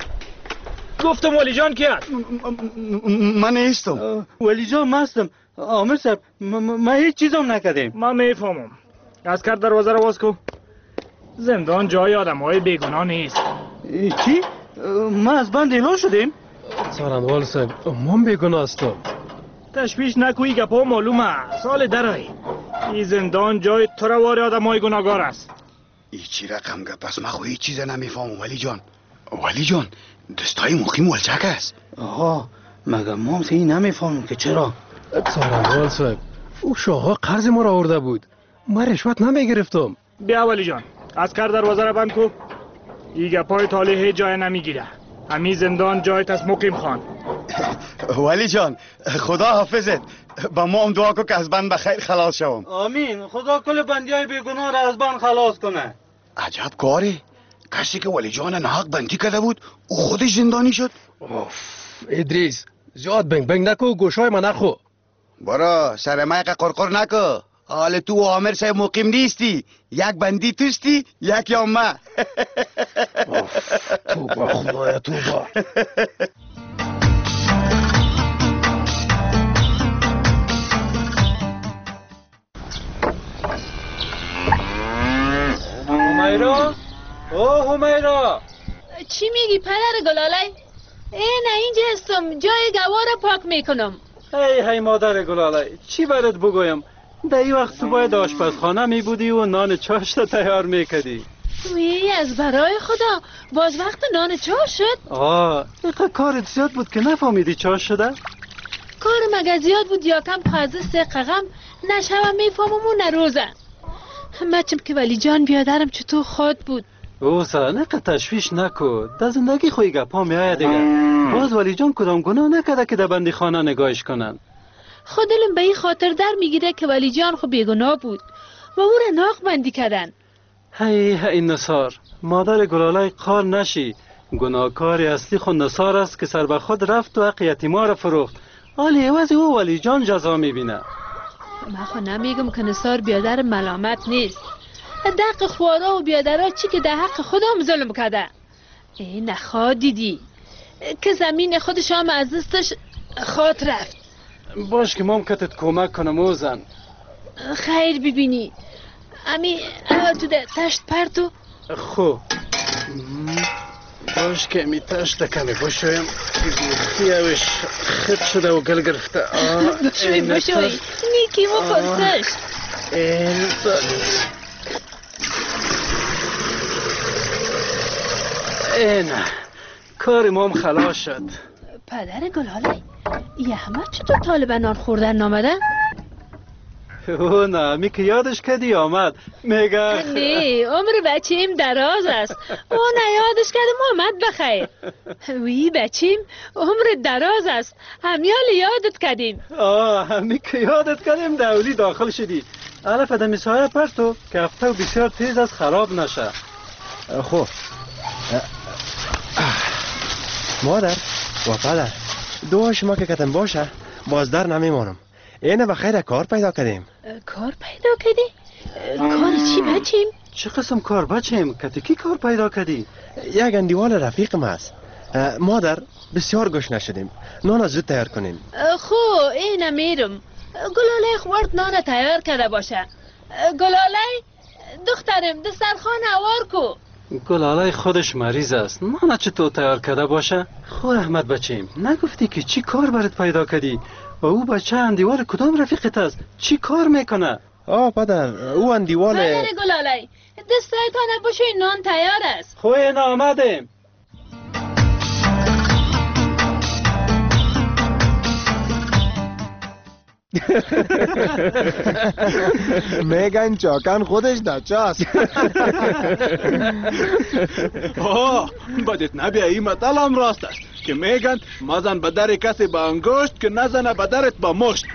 گفتم ولی جان کی است؟ من نیستم. ولی جان مستم. آمر صاحب من هیچ چیزم نکردم. من میفهمم. از کرد دروازه رو باز کن. زندان جای آدم های بیگناه نیست. چی؟ من از بند اعلان شدیم؟ سارنوال صاحب من بیگناه هستم. تشویش نکویی گپا معلومه. سال درای این زندان جای تروار آدم های گناهگار است. ای چی رقم گپ است؟ من خو هیچ چیز نمیفهمم ولی جان. ولی جان دستای مقیم ولچک است. آها مگه ما هم سی نمیفهمیم که چرا؟ سارنوال صاحب او شاها قرض ما را آورده بود. من رشوت نمیگرفتم. بیا ولی جان از کار دروازه را بند کو. این گپای تاله جای نمیگیره. همین زندان جایت از مقیم خان. ولی جان خدا حافظت. با ما هم دعا کو که از بند بخیر خلاص شوم. آمین. خدا کل بندیای بیگناه را از بند خلاص کنه. عجب کاری. کسی که ولی جان ناحق بندی کرده بود او خودش زندانی شد. اوف ادریس زیاد بنگ بنگ نکو گوشای من نخو. برا سر مایق قرقر نکو. حال تو و عامر صاحب مقیم نیستی. یک بندی توستی یک یا ما. توبه خدایا توبه. همیرا او همیرا چی میگی پدر گلاله؟ ای نه اینجا هستم جای گوار پاک میکنم. هی هی مادر گلاله چی برات بگویم؟ در این وقت تو باید آشپزخانه می بودی و نان چاشت تیار میکردی. وی از برای خدا باز وقت نان چاش شد؟ آه اینقدر کارت زیاد بود که نفهمیدی چاش شده؟ کار مگه زیاد بود یا کم خوازه سه قغم نشوم میفهمم و نروزه. مچم که ولی جان بیادرم چطور خود بود. اوسا نقدر تشویش نکو. در زندگی خوی گپا میآید دیگر. باز ولی جان کدام گناه نکرده که در بندی خانه نگاهش کنن. خود دلم به این خاطر در میگیره که ولی جان خو بیگناه بود و او را ناق بندی کردن. هی هی نصار مادر گلاله قار نشی. گناهکاری اصلی خود نصار است که سر به خود رفت و حق یتیما را فروخت. حالی عوض او ولی جان جزا میبینه. من خو نمیگم که نصار بیادر ملامت نیست. دق خوارا و بیادرها چی که در حق خودم ظلم کرده. ای نخواه دیدی که زمین خودش هم از دستش خاط رفت. باش که ممکتت کمک کنم اوزن. خیر ببینی امی اول تو ده تشت پرتو. خو باش که امی تشت کمی باشویم خیوش خط شده و گل گرفته. باشوی باشوی نیکی مفاستش این این کار مام خلاص شد. پدر گلاله یحمد چطور طالبان خوردن نامدن؟ او نه می که یادش کدی آمد میگه نه عمر بچیم دراز است. او نه یادش کدی محمد بخیر. وی بچیم عمر دراز است. همیال یادت کدیم. آه همی که یادت کدیم دولی داخل شدی. الف ادمی سایه پرتو که هفته بسیار تیز از خراب نشه. خب مادر و پدر دو شما که کتن باشه باز در نمیمانم. اینه بخیر کار پیدا کردیم. کار پیدا کردی؟ کار چی بچیم؟ چه قسم کار بچیم؟ کتی کی کار پیدا کردی؟ یک اندیوال رفیقم هست. مادر بسیار گشنه شدیم. نان زود تیار کنیم. خو اینه میرم. گلاله خورد نان تیار کرده باشه. گلاله دخترم دسترخوان اوار کو. گلاله خودش مریض است. نان چطور تیار کرده باشه؟ خو رحمت بچیم نگفتی که چی کار برات پیدا کردی؟ و او بچه اندیوال کدام رفیقت است؟ چی کار میکنه؟ آه پدر او اندیوال پدر گلاله دسترخوان باشه نان تیار است. خو این آمدیم. میگن چاکن خودش دچه است. آه بدت نبیه این مطل هم راست است که میگن مزن به در کسی به انگشت که نزنه به درت به مشت.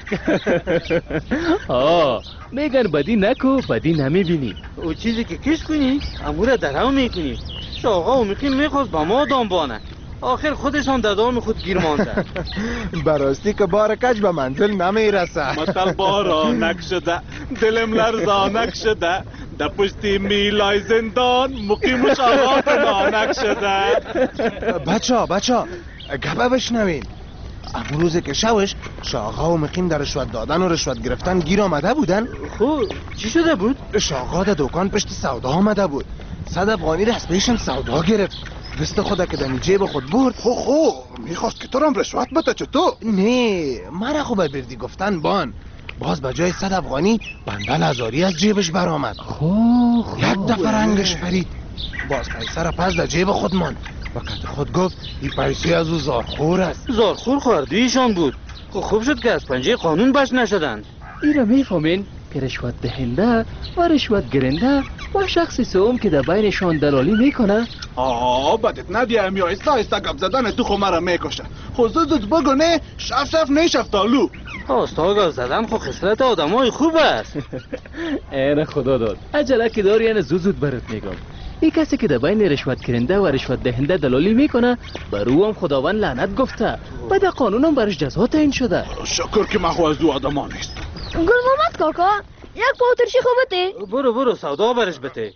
آه میگن بدی نکو بدی نمیبینی. او چیزی که کش کنی امور درو میکنی. شاقا و میخیم میخواست به ما دانبانه. آخر خودش هم دادام خود گیر مانده. براستی که بار کج به منزل نمیرسه. مطل بارانک شده دلم لرزانک شده در پشتی میلای زندان مقیمش آقا تنانک شده. بچه ها بچه ها گپه بشنوین. امروز روزه که شوش شاقا و مقیم در رشوت دادن و رشوت گرفتن گیر آمده بودن. خب چی شده بود؟ شاقا در دکان پشت سودا آمده بود. صد افغانی را از پیشم سودا گرفت. دست خدا که دمی جیب خود برد. خو خو میخواست که تو هم رشوت بده چطور؟ نه مرا خوب بردی گفتن بان. باز به جای صد افغانی بندل هزاری از جیبش برآمد. خو یک دفعه رنگش پرید. باز پیسه را پس در جیب خود ماند و کت خود گفت این پیسه از او زارخور است. زارخور خواردیشان بود. خب خوب شد که از پنجه قانون بچ نشدند. این را میفهمین که رشوت دهنده و رشوت گرنده و شخص سوم که در بینشان دلالی میکنه. آه بدت ندیم یا ایستا ایستا گپ زدن تو خو مرا میکشه. خو زدت بگو نه شف شف نه شفتالو. آستا گپ زدن خو خسرت آدم های خوب است. این خدا داد عجله که داری یعنی زود زود برات میگم. این کسی که در بین رشوت گرنده و رشوت دهنده دلالی میکنه بر او هم خداوند لعنت گفته و در قانون هم برش جزا تعیین شده. شکر که من خو از دو آدم ها نیست. گل محمد کاکا یک پاوترشی خوبته. برو برو سودا برش بته.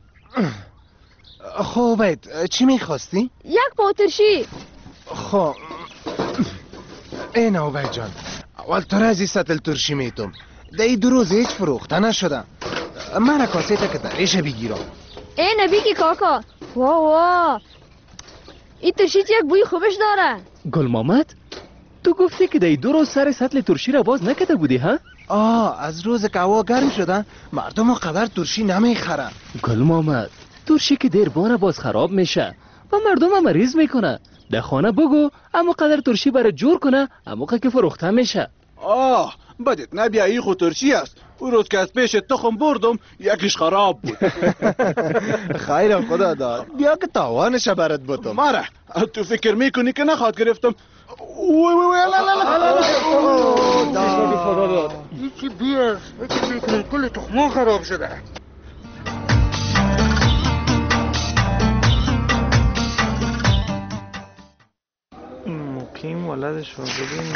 خوبت چی میخواستی؟ یک پاوترشی. خب این اوبای جان اول تو را از این سطل ترشی میتم ده ای دو روز هیچ فروخته نشده. من کاسیتا که دریشه بگیرم. این نبیگی کاکا. واه واه این ترشیت یک بوی خوبش داره. گل محمد تو گفتی که دی دو روز سر سطل ترشی را باز نکده بودی ها؟ آه از روز که هوا گرم شده مردم و قدر ترشی نمیخرن. گل محمد ترشی که دیر بانه باز خراب میشه و مردم هم مریض میکنه. در خانه بگو اما قدر ترشی برای جور کنه اما که فروخته میشه. آه بدت نبیه ای خود ترشی است. او روز که از پیش تخم بردم یکیش خراب بود. خیرم خدا داد بیا که تاوانش برات بودم. ماره تو فکر میکنی که نخواد گرفتم. وی وی وی لا لا لا خدا داد یکی بیار فکر میکنم کل تخما خراب شده. مقیم ولدش رو ببین.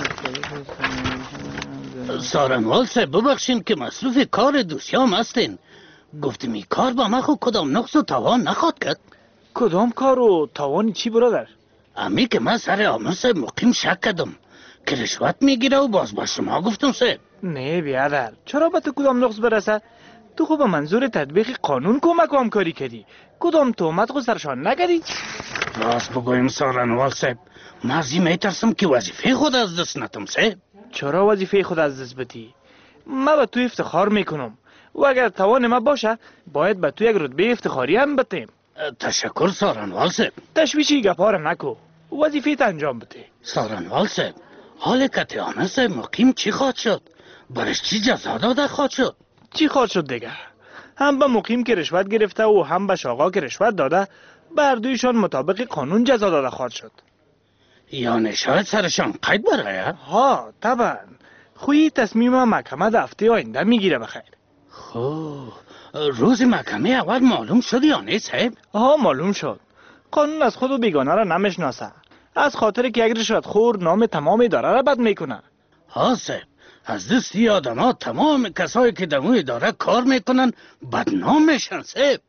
سارنوال صاحب ببخشین که مصروف کار دوستیام هستین. گفتم این کار با من خود کدام نقص و توان نخواد کرد. کدام کار و توانی چی برادر؟ امی که من سر آموز مقیم شک کردم که رشوت میگیره و باز با شما گفتم صاحب. نه بیادر، چرا به تو کدام نقص برسه؟ تو خب به منظور تطبیق قانون کمک و همکاری کردی، کدام تهمت خود سرشان نکردی؟ راست بگویم سارنوال صاحب، من از این میترسم که وظیفه خود از دست نتم صاحب. چرا وظیفه خود از دست بدی؟ من به تو افتخار میکنم و اگر توان ما باشه باید به تو یک رتبه افتخاری هم بتیم. تشکر سارنوال صاحب. تشویشی گپار نکو، وظیفه تا انجام بده. سارنوال صاحب، حال کتیانه صاحب مقیم چی خواهد شد؟ برش چی جزا داده خواهد شد؟ چی خواهد شد دیگه؟ هم به مقیم که رشوت گرفته و هم به شاغا که رشوت داده، بر دویشان مطابق قانون جزا داده خواهد شد. یعنی شاید سرشان قید برایه؟ ها طبعا. خوی تصمیم محکمه در هفته آینده میگیره بخیر. خب روز محکمه اول معلوم شد یا نه صاحب؟ ها معلوم شد. قانون از خود و بیگانه را نمیشناسه، از خاطر که یک رشوت خور نام تمام اداره را بد میکنه. ها صاحب، از دستی آدم ها تمام کسایی که در اون اداره کار میکنن بدنام میشن صاحب.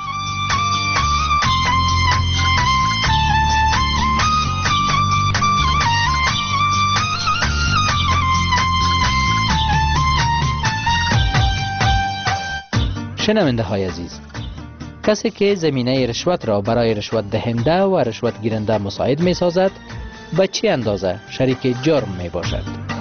شنونده های عزیز، کسی که زمینه رشوت را برای رشوت دهنده و رشوت گیرنده مساعد می سازد به چه اندازه شریک جرم می باشد؟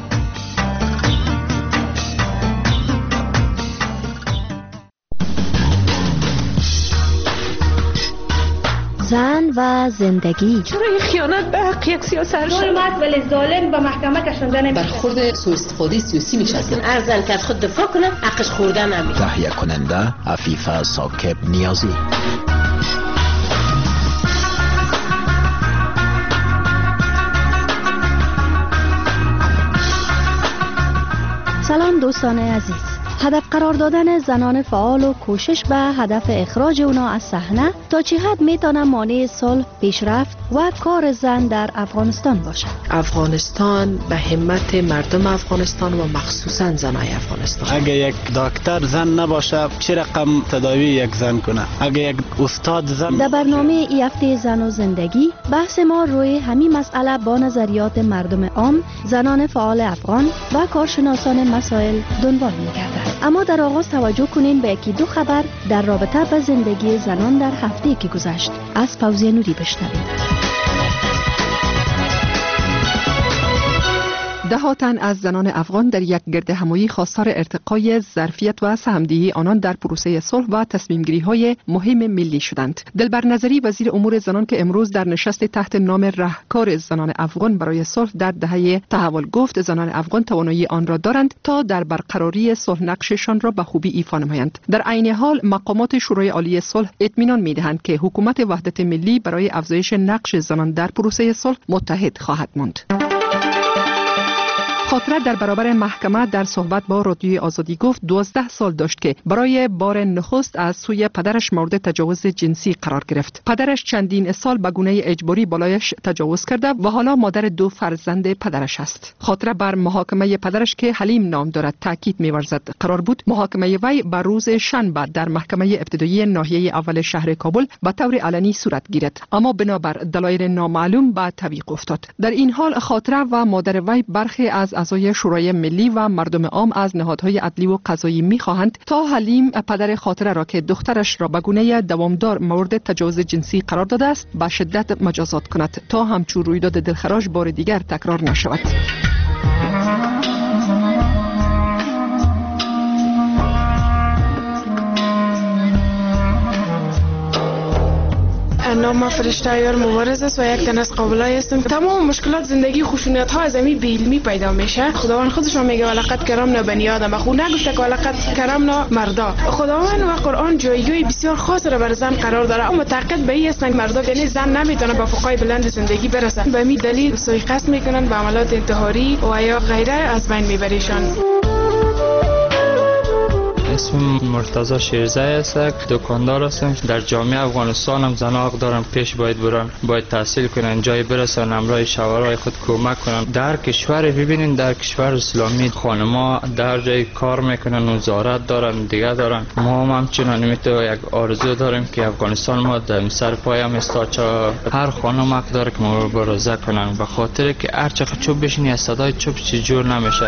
زن و زندگی. چرا این خیانت به حق یک سیاست دور مرد ولی ظالم به محکمه کشنده نمیشه. برخورد سوء استفاده سیاسی میشه. ارزن که از خود دفاع کنه حقش خوردن نمیشه. تهیه کننده عفیفه ساکب نیازی. سلام دوستان عزیز. هدف قرار دادن زنان فعال و کوشش به هدف اخراج اونا از صحنه تا چه حد میتونه مانع صلح، پیشرفت و کار زن در افغانستان باشد. افغانستان به همت مردم افغانستان و مخصوصا زنای افغانستان. اگه یک دکتر زن نباشه چه رقم تداوی یک زن کنه؟ اگه یک استاد زن. در برنامه ای هفته زن و زندگی بحث ما روی همین مسئله با نظریات مردم عام، زنان فعال افغان و کارشناسان مسائل دنبال می‌گردد. اما در آغاز توجه کنین به یکی دو خبر در رابطه با زندگی زنان در هفته که گذشت. از فوزیه نوری بشنوید. ده تن از زنان افغان در یک گرد همایی خواستار ارتقای ظرفیت و سهمدهی آنان در پروسه صلح و تصمیم گیری های مهم ملی شدند. دلبر نظری وزیر امور زنان که امروز در نشست تحت نام راهکار زنان افغان برای صلح در دهه تحول گفت زنان افغان توانایی آن را دارند تا در برقراری صلح نقششان را به خوبی ایفا نمایند. در عین حال مقامات شورای عالی صلح اطمینان می‌دهند که حکومت وحدت ملی برای افزایش نقش زنان در پروسه صلح متحد خواهد ماند. خاطره در برابر محکمه در صحبت با رادیوی آزادی گفت دوازده سال داشت که برای بار نخست از سوی پدرش مورد تجاوز جنسی قرار گرفت. پدرش چندین سال به گونه اجباری بالایش تجاوز کرده و حالا مادر دو فرزند پدرش است. خاطره بر محاکمه پدرش که حلیم نام دارد تاکید می‌ورزد. قرار بود محاکمه وی بر روز شنبه در محکمه ابتدایی ناحیه اول شهر کابل به طور علنی صورت گیرد، اما بنابر دلایل نامعلوم به تعویق افتاد. در این حال خاطره و مادر وی برخی از اعضای شورای ملی و مردم عام از نهادهای عدلی و قضایی می‌خواهند تا حلیم پدر خاطره را که دخترش را به گونه دوامدار مورد تجاوز جنسی قرار داده است به شدت مجازات کند تا همچون رویداد دلخراش بار دیگر تکرار نشود. نام فرشته یار مبارز است و یک تن از قابلای هستم. تمام مشکلات زندگی خشونت ها از امی بی علمی پیدا میشه. خداوند خودشون میگه ولقد کرمنا بنی آدم، خو نگفته که ولقد کرمنا مردا. خداوند و قرآن جایگاه بسیار خاص را بر زن قرار داره، اما معتقد به این هستند مردا یعنی زن نمیتونه به فوقای بلند زندگی برسه. به می دلیل سوء قصد میکنن به عملات انتحاری و یا غیره از بین میبریشان. اسم مرتضی شیرزی است، دکاندار هستم. در جامعه افغانستان هم زنها حق دارن پیش باید برن، باید تحصیل کنن، جای برسن، امرای شوهرای خود کمک کنن. در کشور ببینین در کشور اسلامی خانم‌ها در جای کار میکنن، وزارت دارن، دیگه دارن. ما هم همچنان میتو یک آرزو داریم که افغانستان ما در سر پای هم است، هر خانم حق داره که مبارزه کنن، به خاطر که هر چقدر چوب بشینی از صدای چوب چی جور نمیشه.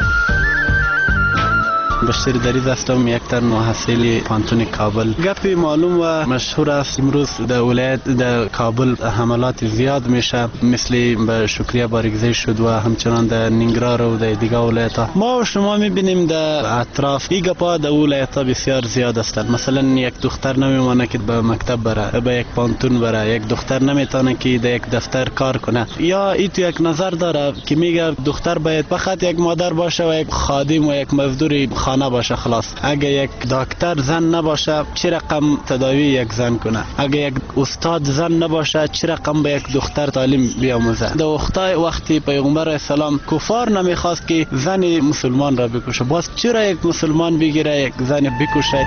بشیر دریز هستم، یک تن محصل پانتون کابل. گپی معلوم و مشهور است امروز در ولایت در کابل حملات زیاد میشه، مثل به شکریه بارگزی شد و همچنان در نینگرار و در دیگه ولایت ها. ما و شما میبینیم در اطراف این گپا در ولایت ها بسیار زیاد هستند. مثلا یک دختر نمیمانه که به مکتب بره، به یک پانتون بره، یک دختر نمیتونه که در یک دفتر کار کنه. یا این تو یک نظر داره که میگه دختر باید فقط یک مادر باشه و یک خادم و یک مزدور خانه باشه خلاص. اگه یک دکتر زن نباشه چه رقم تداوی یک زن کنه؟ اگه یک استاد زن نباشه چه رقم به یک دختر تعلیم بیاموزه؟ در وقتای وقتی پیغمبر اسلام کفار نمیخواست که زن مسلمان را بکشه، باز چرا یک مسلمان بگیره یک زن بکشه؟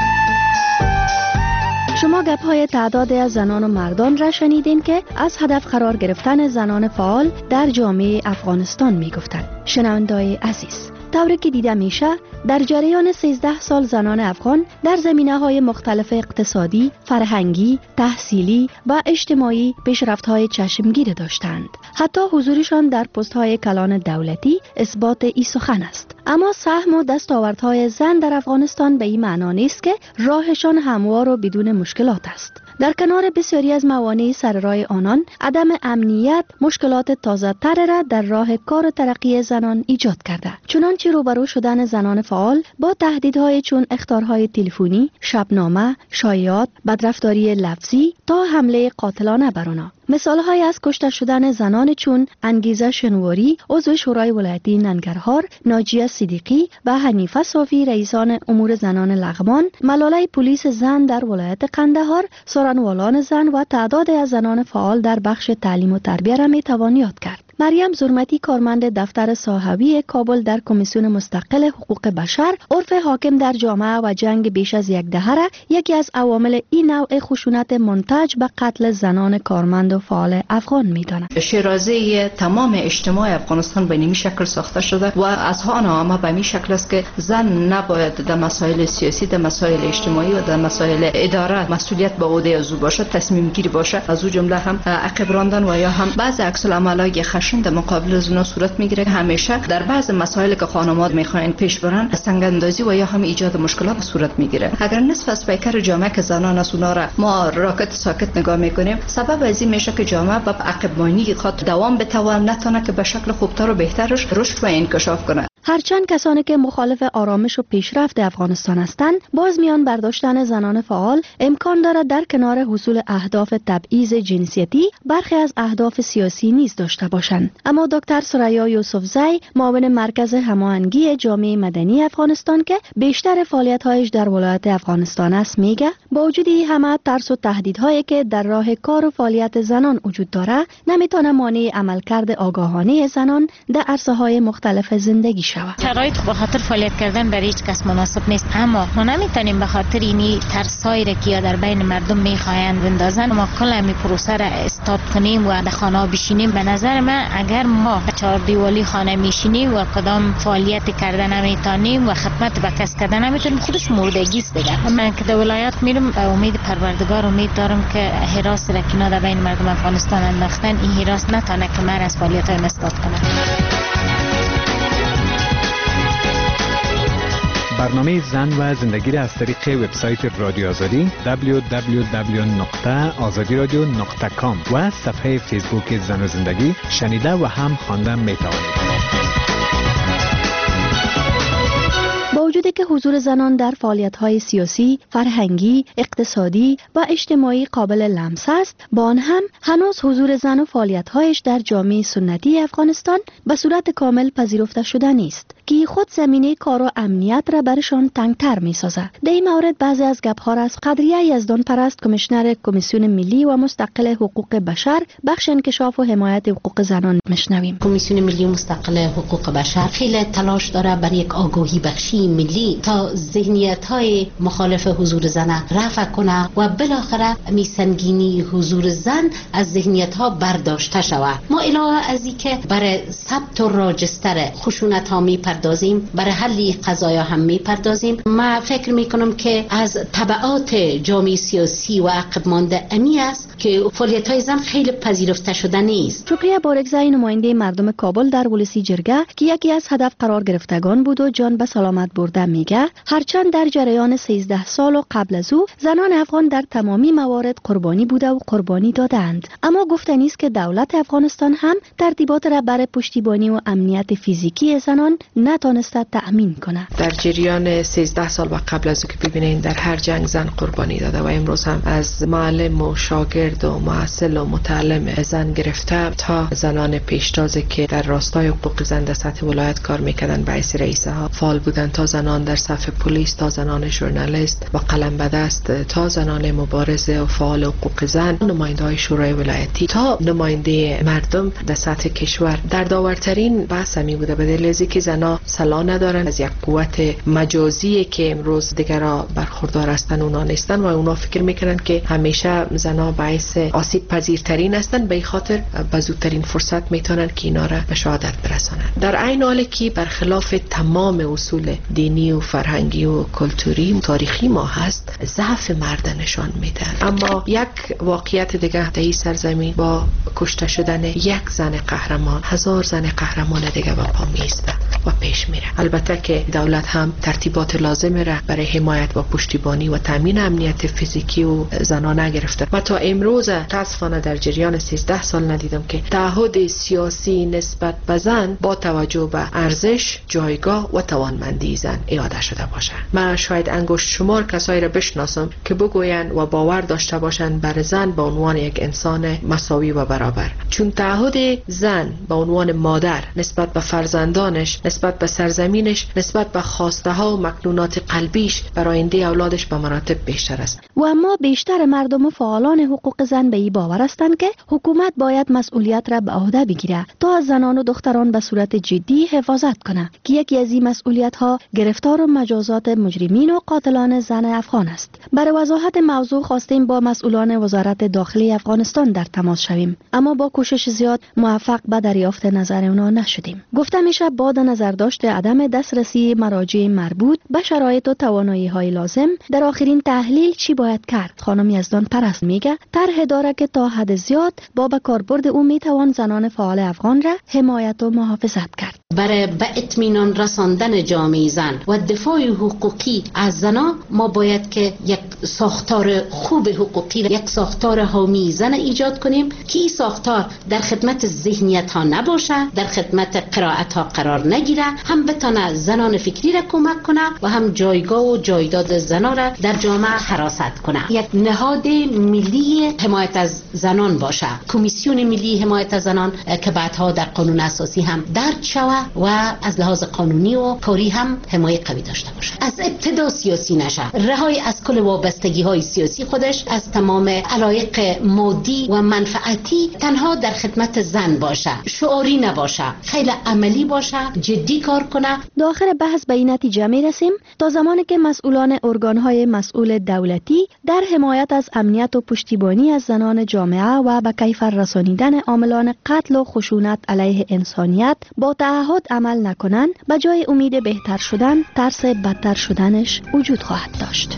شما گپ‌های تعداد از زنان و مردان را شنیدین که از هدف قرار گرفتن زنان فعال در جامعه افغانستان میگفتند. شنونده‌های عزیز، طوری که دیده میشه در جریان سیزده سال زنان افغان در زمینه‌های مختلف اقتصادی، فرهنگی، تحصیلی و اجتماعی پیشرفت‌های چشمگیر داشتند. حتی حضورشان در پست‌های کلان دولتی اثبات این سخن است. اما سهم و دستاوردهای زن در افغانستان به این معنا نیست که راهشان هموار و بدون مشکلات است. در کنار بسیاری از موانع سر راه آنان، عدم امنیت مشکلات تازه تر را در راه کار و ترقی زنان ایجاد کرده. چنانچه روبرو شدن زنان فعال با تهدیدهای چون اخطارهای تلفنی، شبنامه، شایعات، بدرفتاری لفظی تا حمله قاتلانه بر آنها. مثال‌های از کشته شدن زنان چون انگیزه شنواری، عضو شورای ولایتی ننگرهار، ناجیه صدیقی و حنیفه صافی رئیسان امور زنان لغمان، ملاله پلیس زن در ولایت قندهار، سرانوالان زن و تعداد از زنان فعال در بخش تعلیم و تربیه را می‌توان یاد کرد. مریم زرمتی، کارمند دفتر صاحبی کابل در کمیسیون مستقل حقوق بشر، عرف حاکم در جامعه و جنگ بیش از یک دهه را یکی از عوامل این نوع خشونت منتج به قتل زنان کارمند و فعال افغان می‌داند. شیرازه تمام اجتماع افغانستان به این شکل ساخته شده و از آن همه به این شکل است که زن نباید در مسائل سیاسی، در مسائل اجتماعی و در مسائل اداره مسئولیت به عهده از او باشد، تصمیم گیری باشد. از او جمله هم عقب راندن و یا هم بعض عکس العمل‌های خشن در مقابل زنان صورت میگیره. همیشه در بعض مسائلی که خانم‌ها میخواین پیش برن سنگ اندازی و یا هم ایجاد مشکلات صورت میگیره. اگر نصف از پیکر جامعه که زنان از اونا را ما راکت ساکت نگاه میکنیم، سبب از این میشه که جامعه به عقب ماندگی خود دوام بتوان نتونه که به شکل خوبتر و بهترش رشد و انکشاف کنه. هرچند کسانی که مخالف آرامش و پیشرفت افغانستان هستند، باز میان برداشتن زنان فعال امکان دارد در کنار حصول اهداف تبعیض جنسیتی برخی از اهداف سیاسی نیز داشته باشند. اما دکتر سریا یوسفزی، معاون مرکز هماهنگی جامعه مدنی افغانستان که بیشتر فعالیت‌هایش در ولایت افغانستان است، میگه با وجود این همه ترس و تهدیدهایی که در راه کار و فعالیت زنان وجود دارد، نمیتونه مانع عملکرد آگاهانه زنان در عرصه‌های مختلف زندگی شود. شرایط به خاطر فعالیت کردن برای هیچ کس مناسب نیست، اما ما نمیتونیم به خاطر اینی ترسایی را که در بین مردم میخواهند بندازن ما کل می پروسه را استارت کنیم و در خانه بشینیم. به نظر من اگر ما چهار دیوالی خانه میشینیم و کدام فعالیت کردن نمیتونیم و خدمت به کس کردن نمیتونیم، خودش مردگی است دیگه. من که در ولایت میرم، امید پروردگار امید دارم که حراس را که در بین مردم افغانستان انداختن، این حراس نتونه که من از فعالیت های استارت کنه. برنامه زن و زندگی را از طریق وبسایت رادیو آزادی دبلیو دبلیو دبلیو نقطه آزادی رادیو نقطه کام و صفحه فیسبوک زن و زندگی شنیده و هم خواندن میتوانید. با وجودی که حضور زنان در فعالیت‌های سیاسی، فرهنگی، اقتصادی و اجتماعی قابل لمس است، با آن هم هنوز حضور زن و فعالیت‌هایش در جامعه سنتی افغانستان به صورت کامل پذیرفته شده نیست. که خود زمینه کار و امنیت را برشان تنگتر می سازد. در این مورد بعضی از گپ‌ها را از قدریه یزدان پرست، کمیشنر کمیسیون ملی و مستقل حقوق بشر بخش انکشاف و حمایت حقوق زنان میشنویم. کمیسیون ملی مستقل حقوق بشر خیلی تلاش داره برای یک آگاهی بخشی ملی تا ذهنیت‌های مخالف حضور زن رفع کنه و بالاخره میسنگینی حضور زن از ذهنیت‌ها برداشته شود. ما علاوه از این که برای ثبت و راجستر خشونت‌ها میپردازیم، برای حل قضایا هم میپردازیم. ما فکر میکنم که از تبعات جامعه سیاسی و عقب مانده امی است که فعالیت‌های زن خیلی پذیرفته شده نیست. شکریه بارگزای نماینده مردم کابل در ولسی جرگه که یکی از هدف قرار گرفتگان بود و جان به سلامت برده میگه هرچند در جریان سیزده سال و قبل از او زنان افغان در تمامی موارد قربانی بوده و قربانی دادند، اما گفتنی است که دولت افغانستان هم ترتیبات را برای پشتیبانی و امنیت فیزیکی زنان نتانسته تأمین کنه. در جریان سیزده سال و قبل از او که ببینید در هر جنگ زن قربانی داده و امروز هم از معلم و شاگرد و محصل و متعلم زن گرفته تا زنان پیشتازه که در راستای حقوق زن در سطح ولایت کار میکردن باعث رئیسه ها فعال بودن، تا زنان در صف پلیس، تا زنان ژورنالیست و قلم به دست، تا زنان مبارزه و فعال حقوق زن، نماینده های شورای ولایتی، تا نماینده مردم در سطح کشور. در داورترین بحث می بوده به دلیل اینکه زنا سلا ندارن، از یک قوت مجازی که امروز دیگرا برخوردار هستن اونا نیستن و اونا فکر میکنن که همیشه زنا باعث آسیب پذیرترین هستن، به این خاطر به زودترین فرصت میتونن که اینا را به شهادت برسانن. در عین حالی که برخلاف تمام اصول دینی و فرهنگی و کلتوری و تاریخی ما هست، ضعف مرد نشان میده. اما یک واقعیت دیگه در این سرزمین با کشته شدن یک زن قهرمان هزار زن قهرمان دیگه با پا میسته و پیش میره. البته که دولت هم ترتیبات لازم را برای حمایت و پشتیبانی و تامین امنیت فیزیکی و زنان نگرفته و تا امروز متاسفانه در جریان سیزده سال ندیدم که تعهد سیاسی نسبت به زن با توجه به ارزش، جایگاه و توانمندی زن اعاده شده باشه. من شاید انگشت شمار کسایی را بشناسم که بگوین و باور داشته باشند بر زن به عنوان یک انسان مساوی و برابر، چون تعهد زن به عنوان مادر نسبت به فرزندانش، نسبت به سرزمینش، نسبت به خواسته ها و مکنونات قلبیش برای آینده اولادش به مراتب بیشتر است. و اما بیشتر مردم و فعالان حقوق زن به این باور هستند که حکومت باید مسئولیت را به عهده بگیره تا از زنان و دختران به صورت جدی حفاظت کنه که یکی از این مسئولیت ها گرفتار و مجازات مجرمین و قاتلان زن افغان است. برای وضاحت موضوع خواستیم با مسئولان وزارت داخلی افغانستان در تماس شویم، اما با کوشش زیاد موفق به دریافت نظر اونا نشدیم. گفته میشه با نظر داشت عدم دسترسی مراجع مربوط به شرایط و توانایی های لازم در آخرین تحلیل چی باید کرد؟ خانم یزدان پرست میگه طرح داره که تا حد زیاد با به کاربرد او میتوان زنان فعال افغان را حمایت و محافظت کرد. برای به اطمینان رساندن جامعه زن و دفاع حقوقی از زنان ما باید که یک ساختار خوب حقوقی، یک ساختار حامی زن ایجاد کنیم که این ساختار در خدمت ذهنیت ها نباشه، در خدمت قرائت ها قرار نگیره، هم بتونه زنان فکری را کمک کنه و هم جایگاه و جایداد زنان را در جامعه حراست کنه. یک نهاد ملی حمایت از زنان باشه، کمیسیون ملی حمایت از زنان که بعدها در قانون اساسی هم درج شود و از لحاظ قانونی و کاری هم حمایت قوی داشته باشه. از ابتدا سیاسی نشه، رهای از کل وابستگی های سیاسی خودش، از تمام علایق مادی و منفعتی، تنها در خدمت زن باشه، شعاری نباشه، خیلی عملی باشه، جدی کار کنه. داخل بحث به این نتیجه می رسیم تا زمانی که مسئولان ارگان‌های مسئول دولتی در حمایت از امنیت و پشتیبانی از زنان جامعه و به کیفر رسانیدن عاملان قتل و خشونت علیه انسانیت با تعهد عمل نکنند، به جای امید بهتر شدن ترس بدتر شدنش وجود خواهد داشت.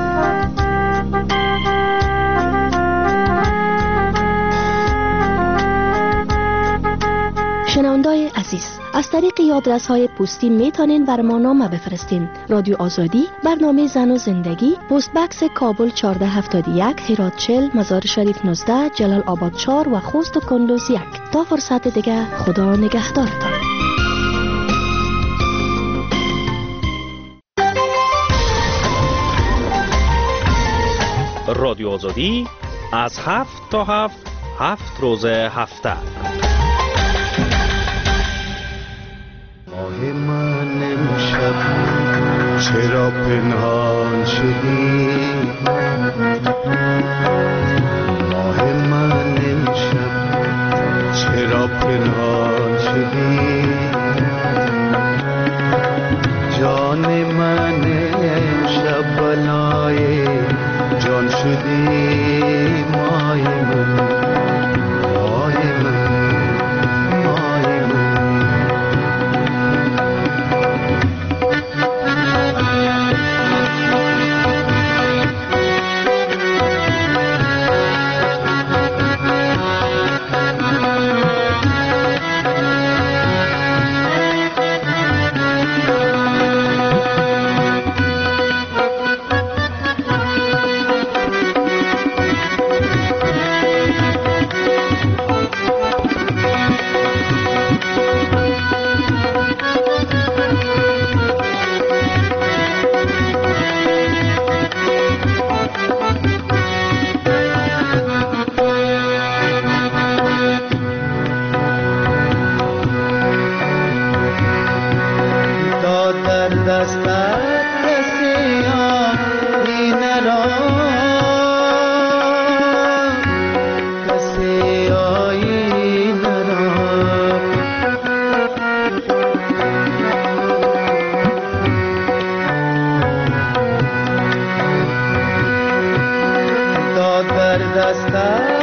شنوندای عزیز، از طریق آدرس‌های پستی میتونین بر ما نامه بفرستین. رادیو آزادی، برنامه زن و زندگی، پست بکس کابل چهارده هفتاد و یک، هرات چهل، مزار شریف نوزده، جلال آباد چهار و خوست و کندوز یک. تا فرصت دیگه، خدا نگهدارتان. رادیو آزادی از هفت تا هفت هفت روز هفته. من امشب چرا پنهان شدی؟ ماه من امشب چرا پنهان شدی؟ جان من امشب بلای جان شدی. مای من مای من مای من دست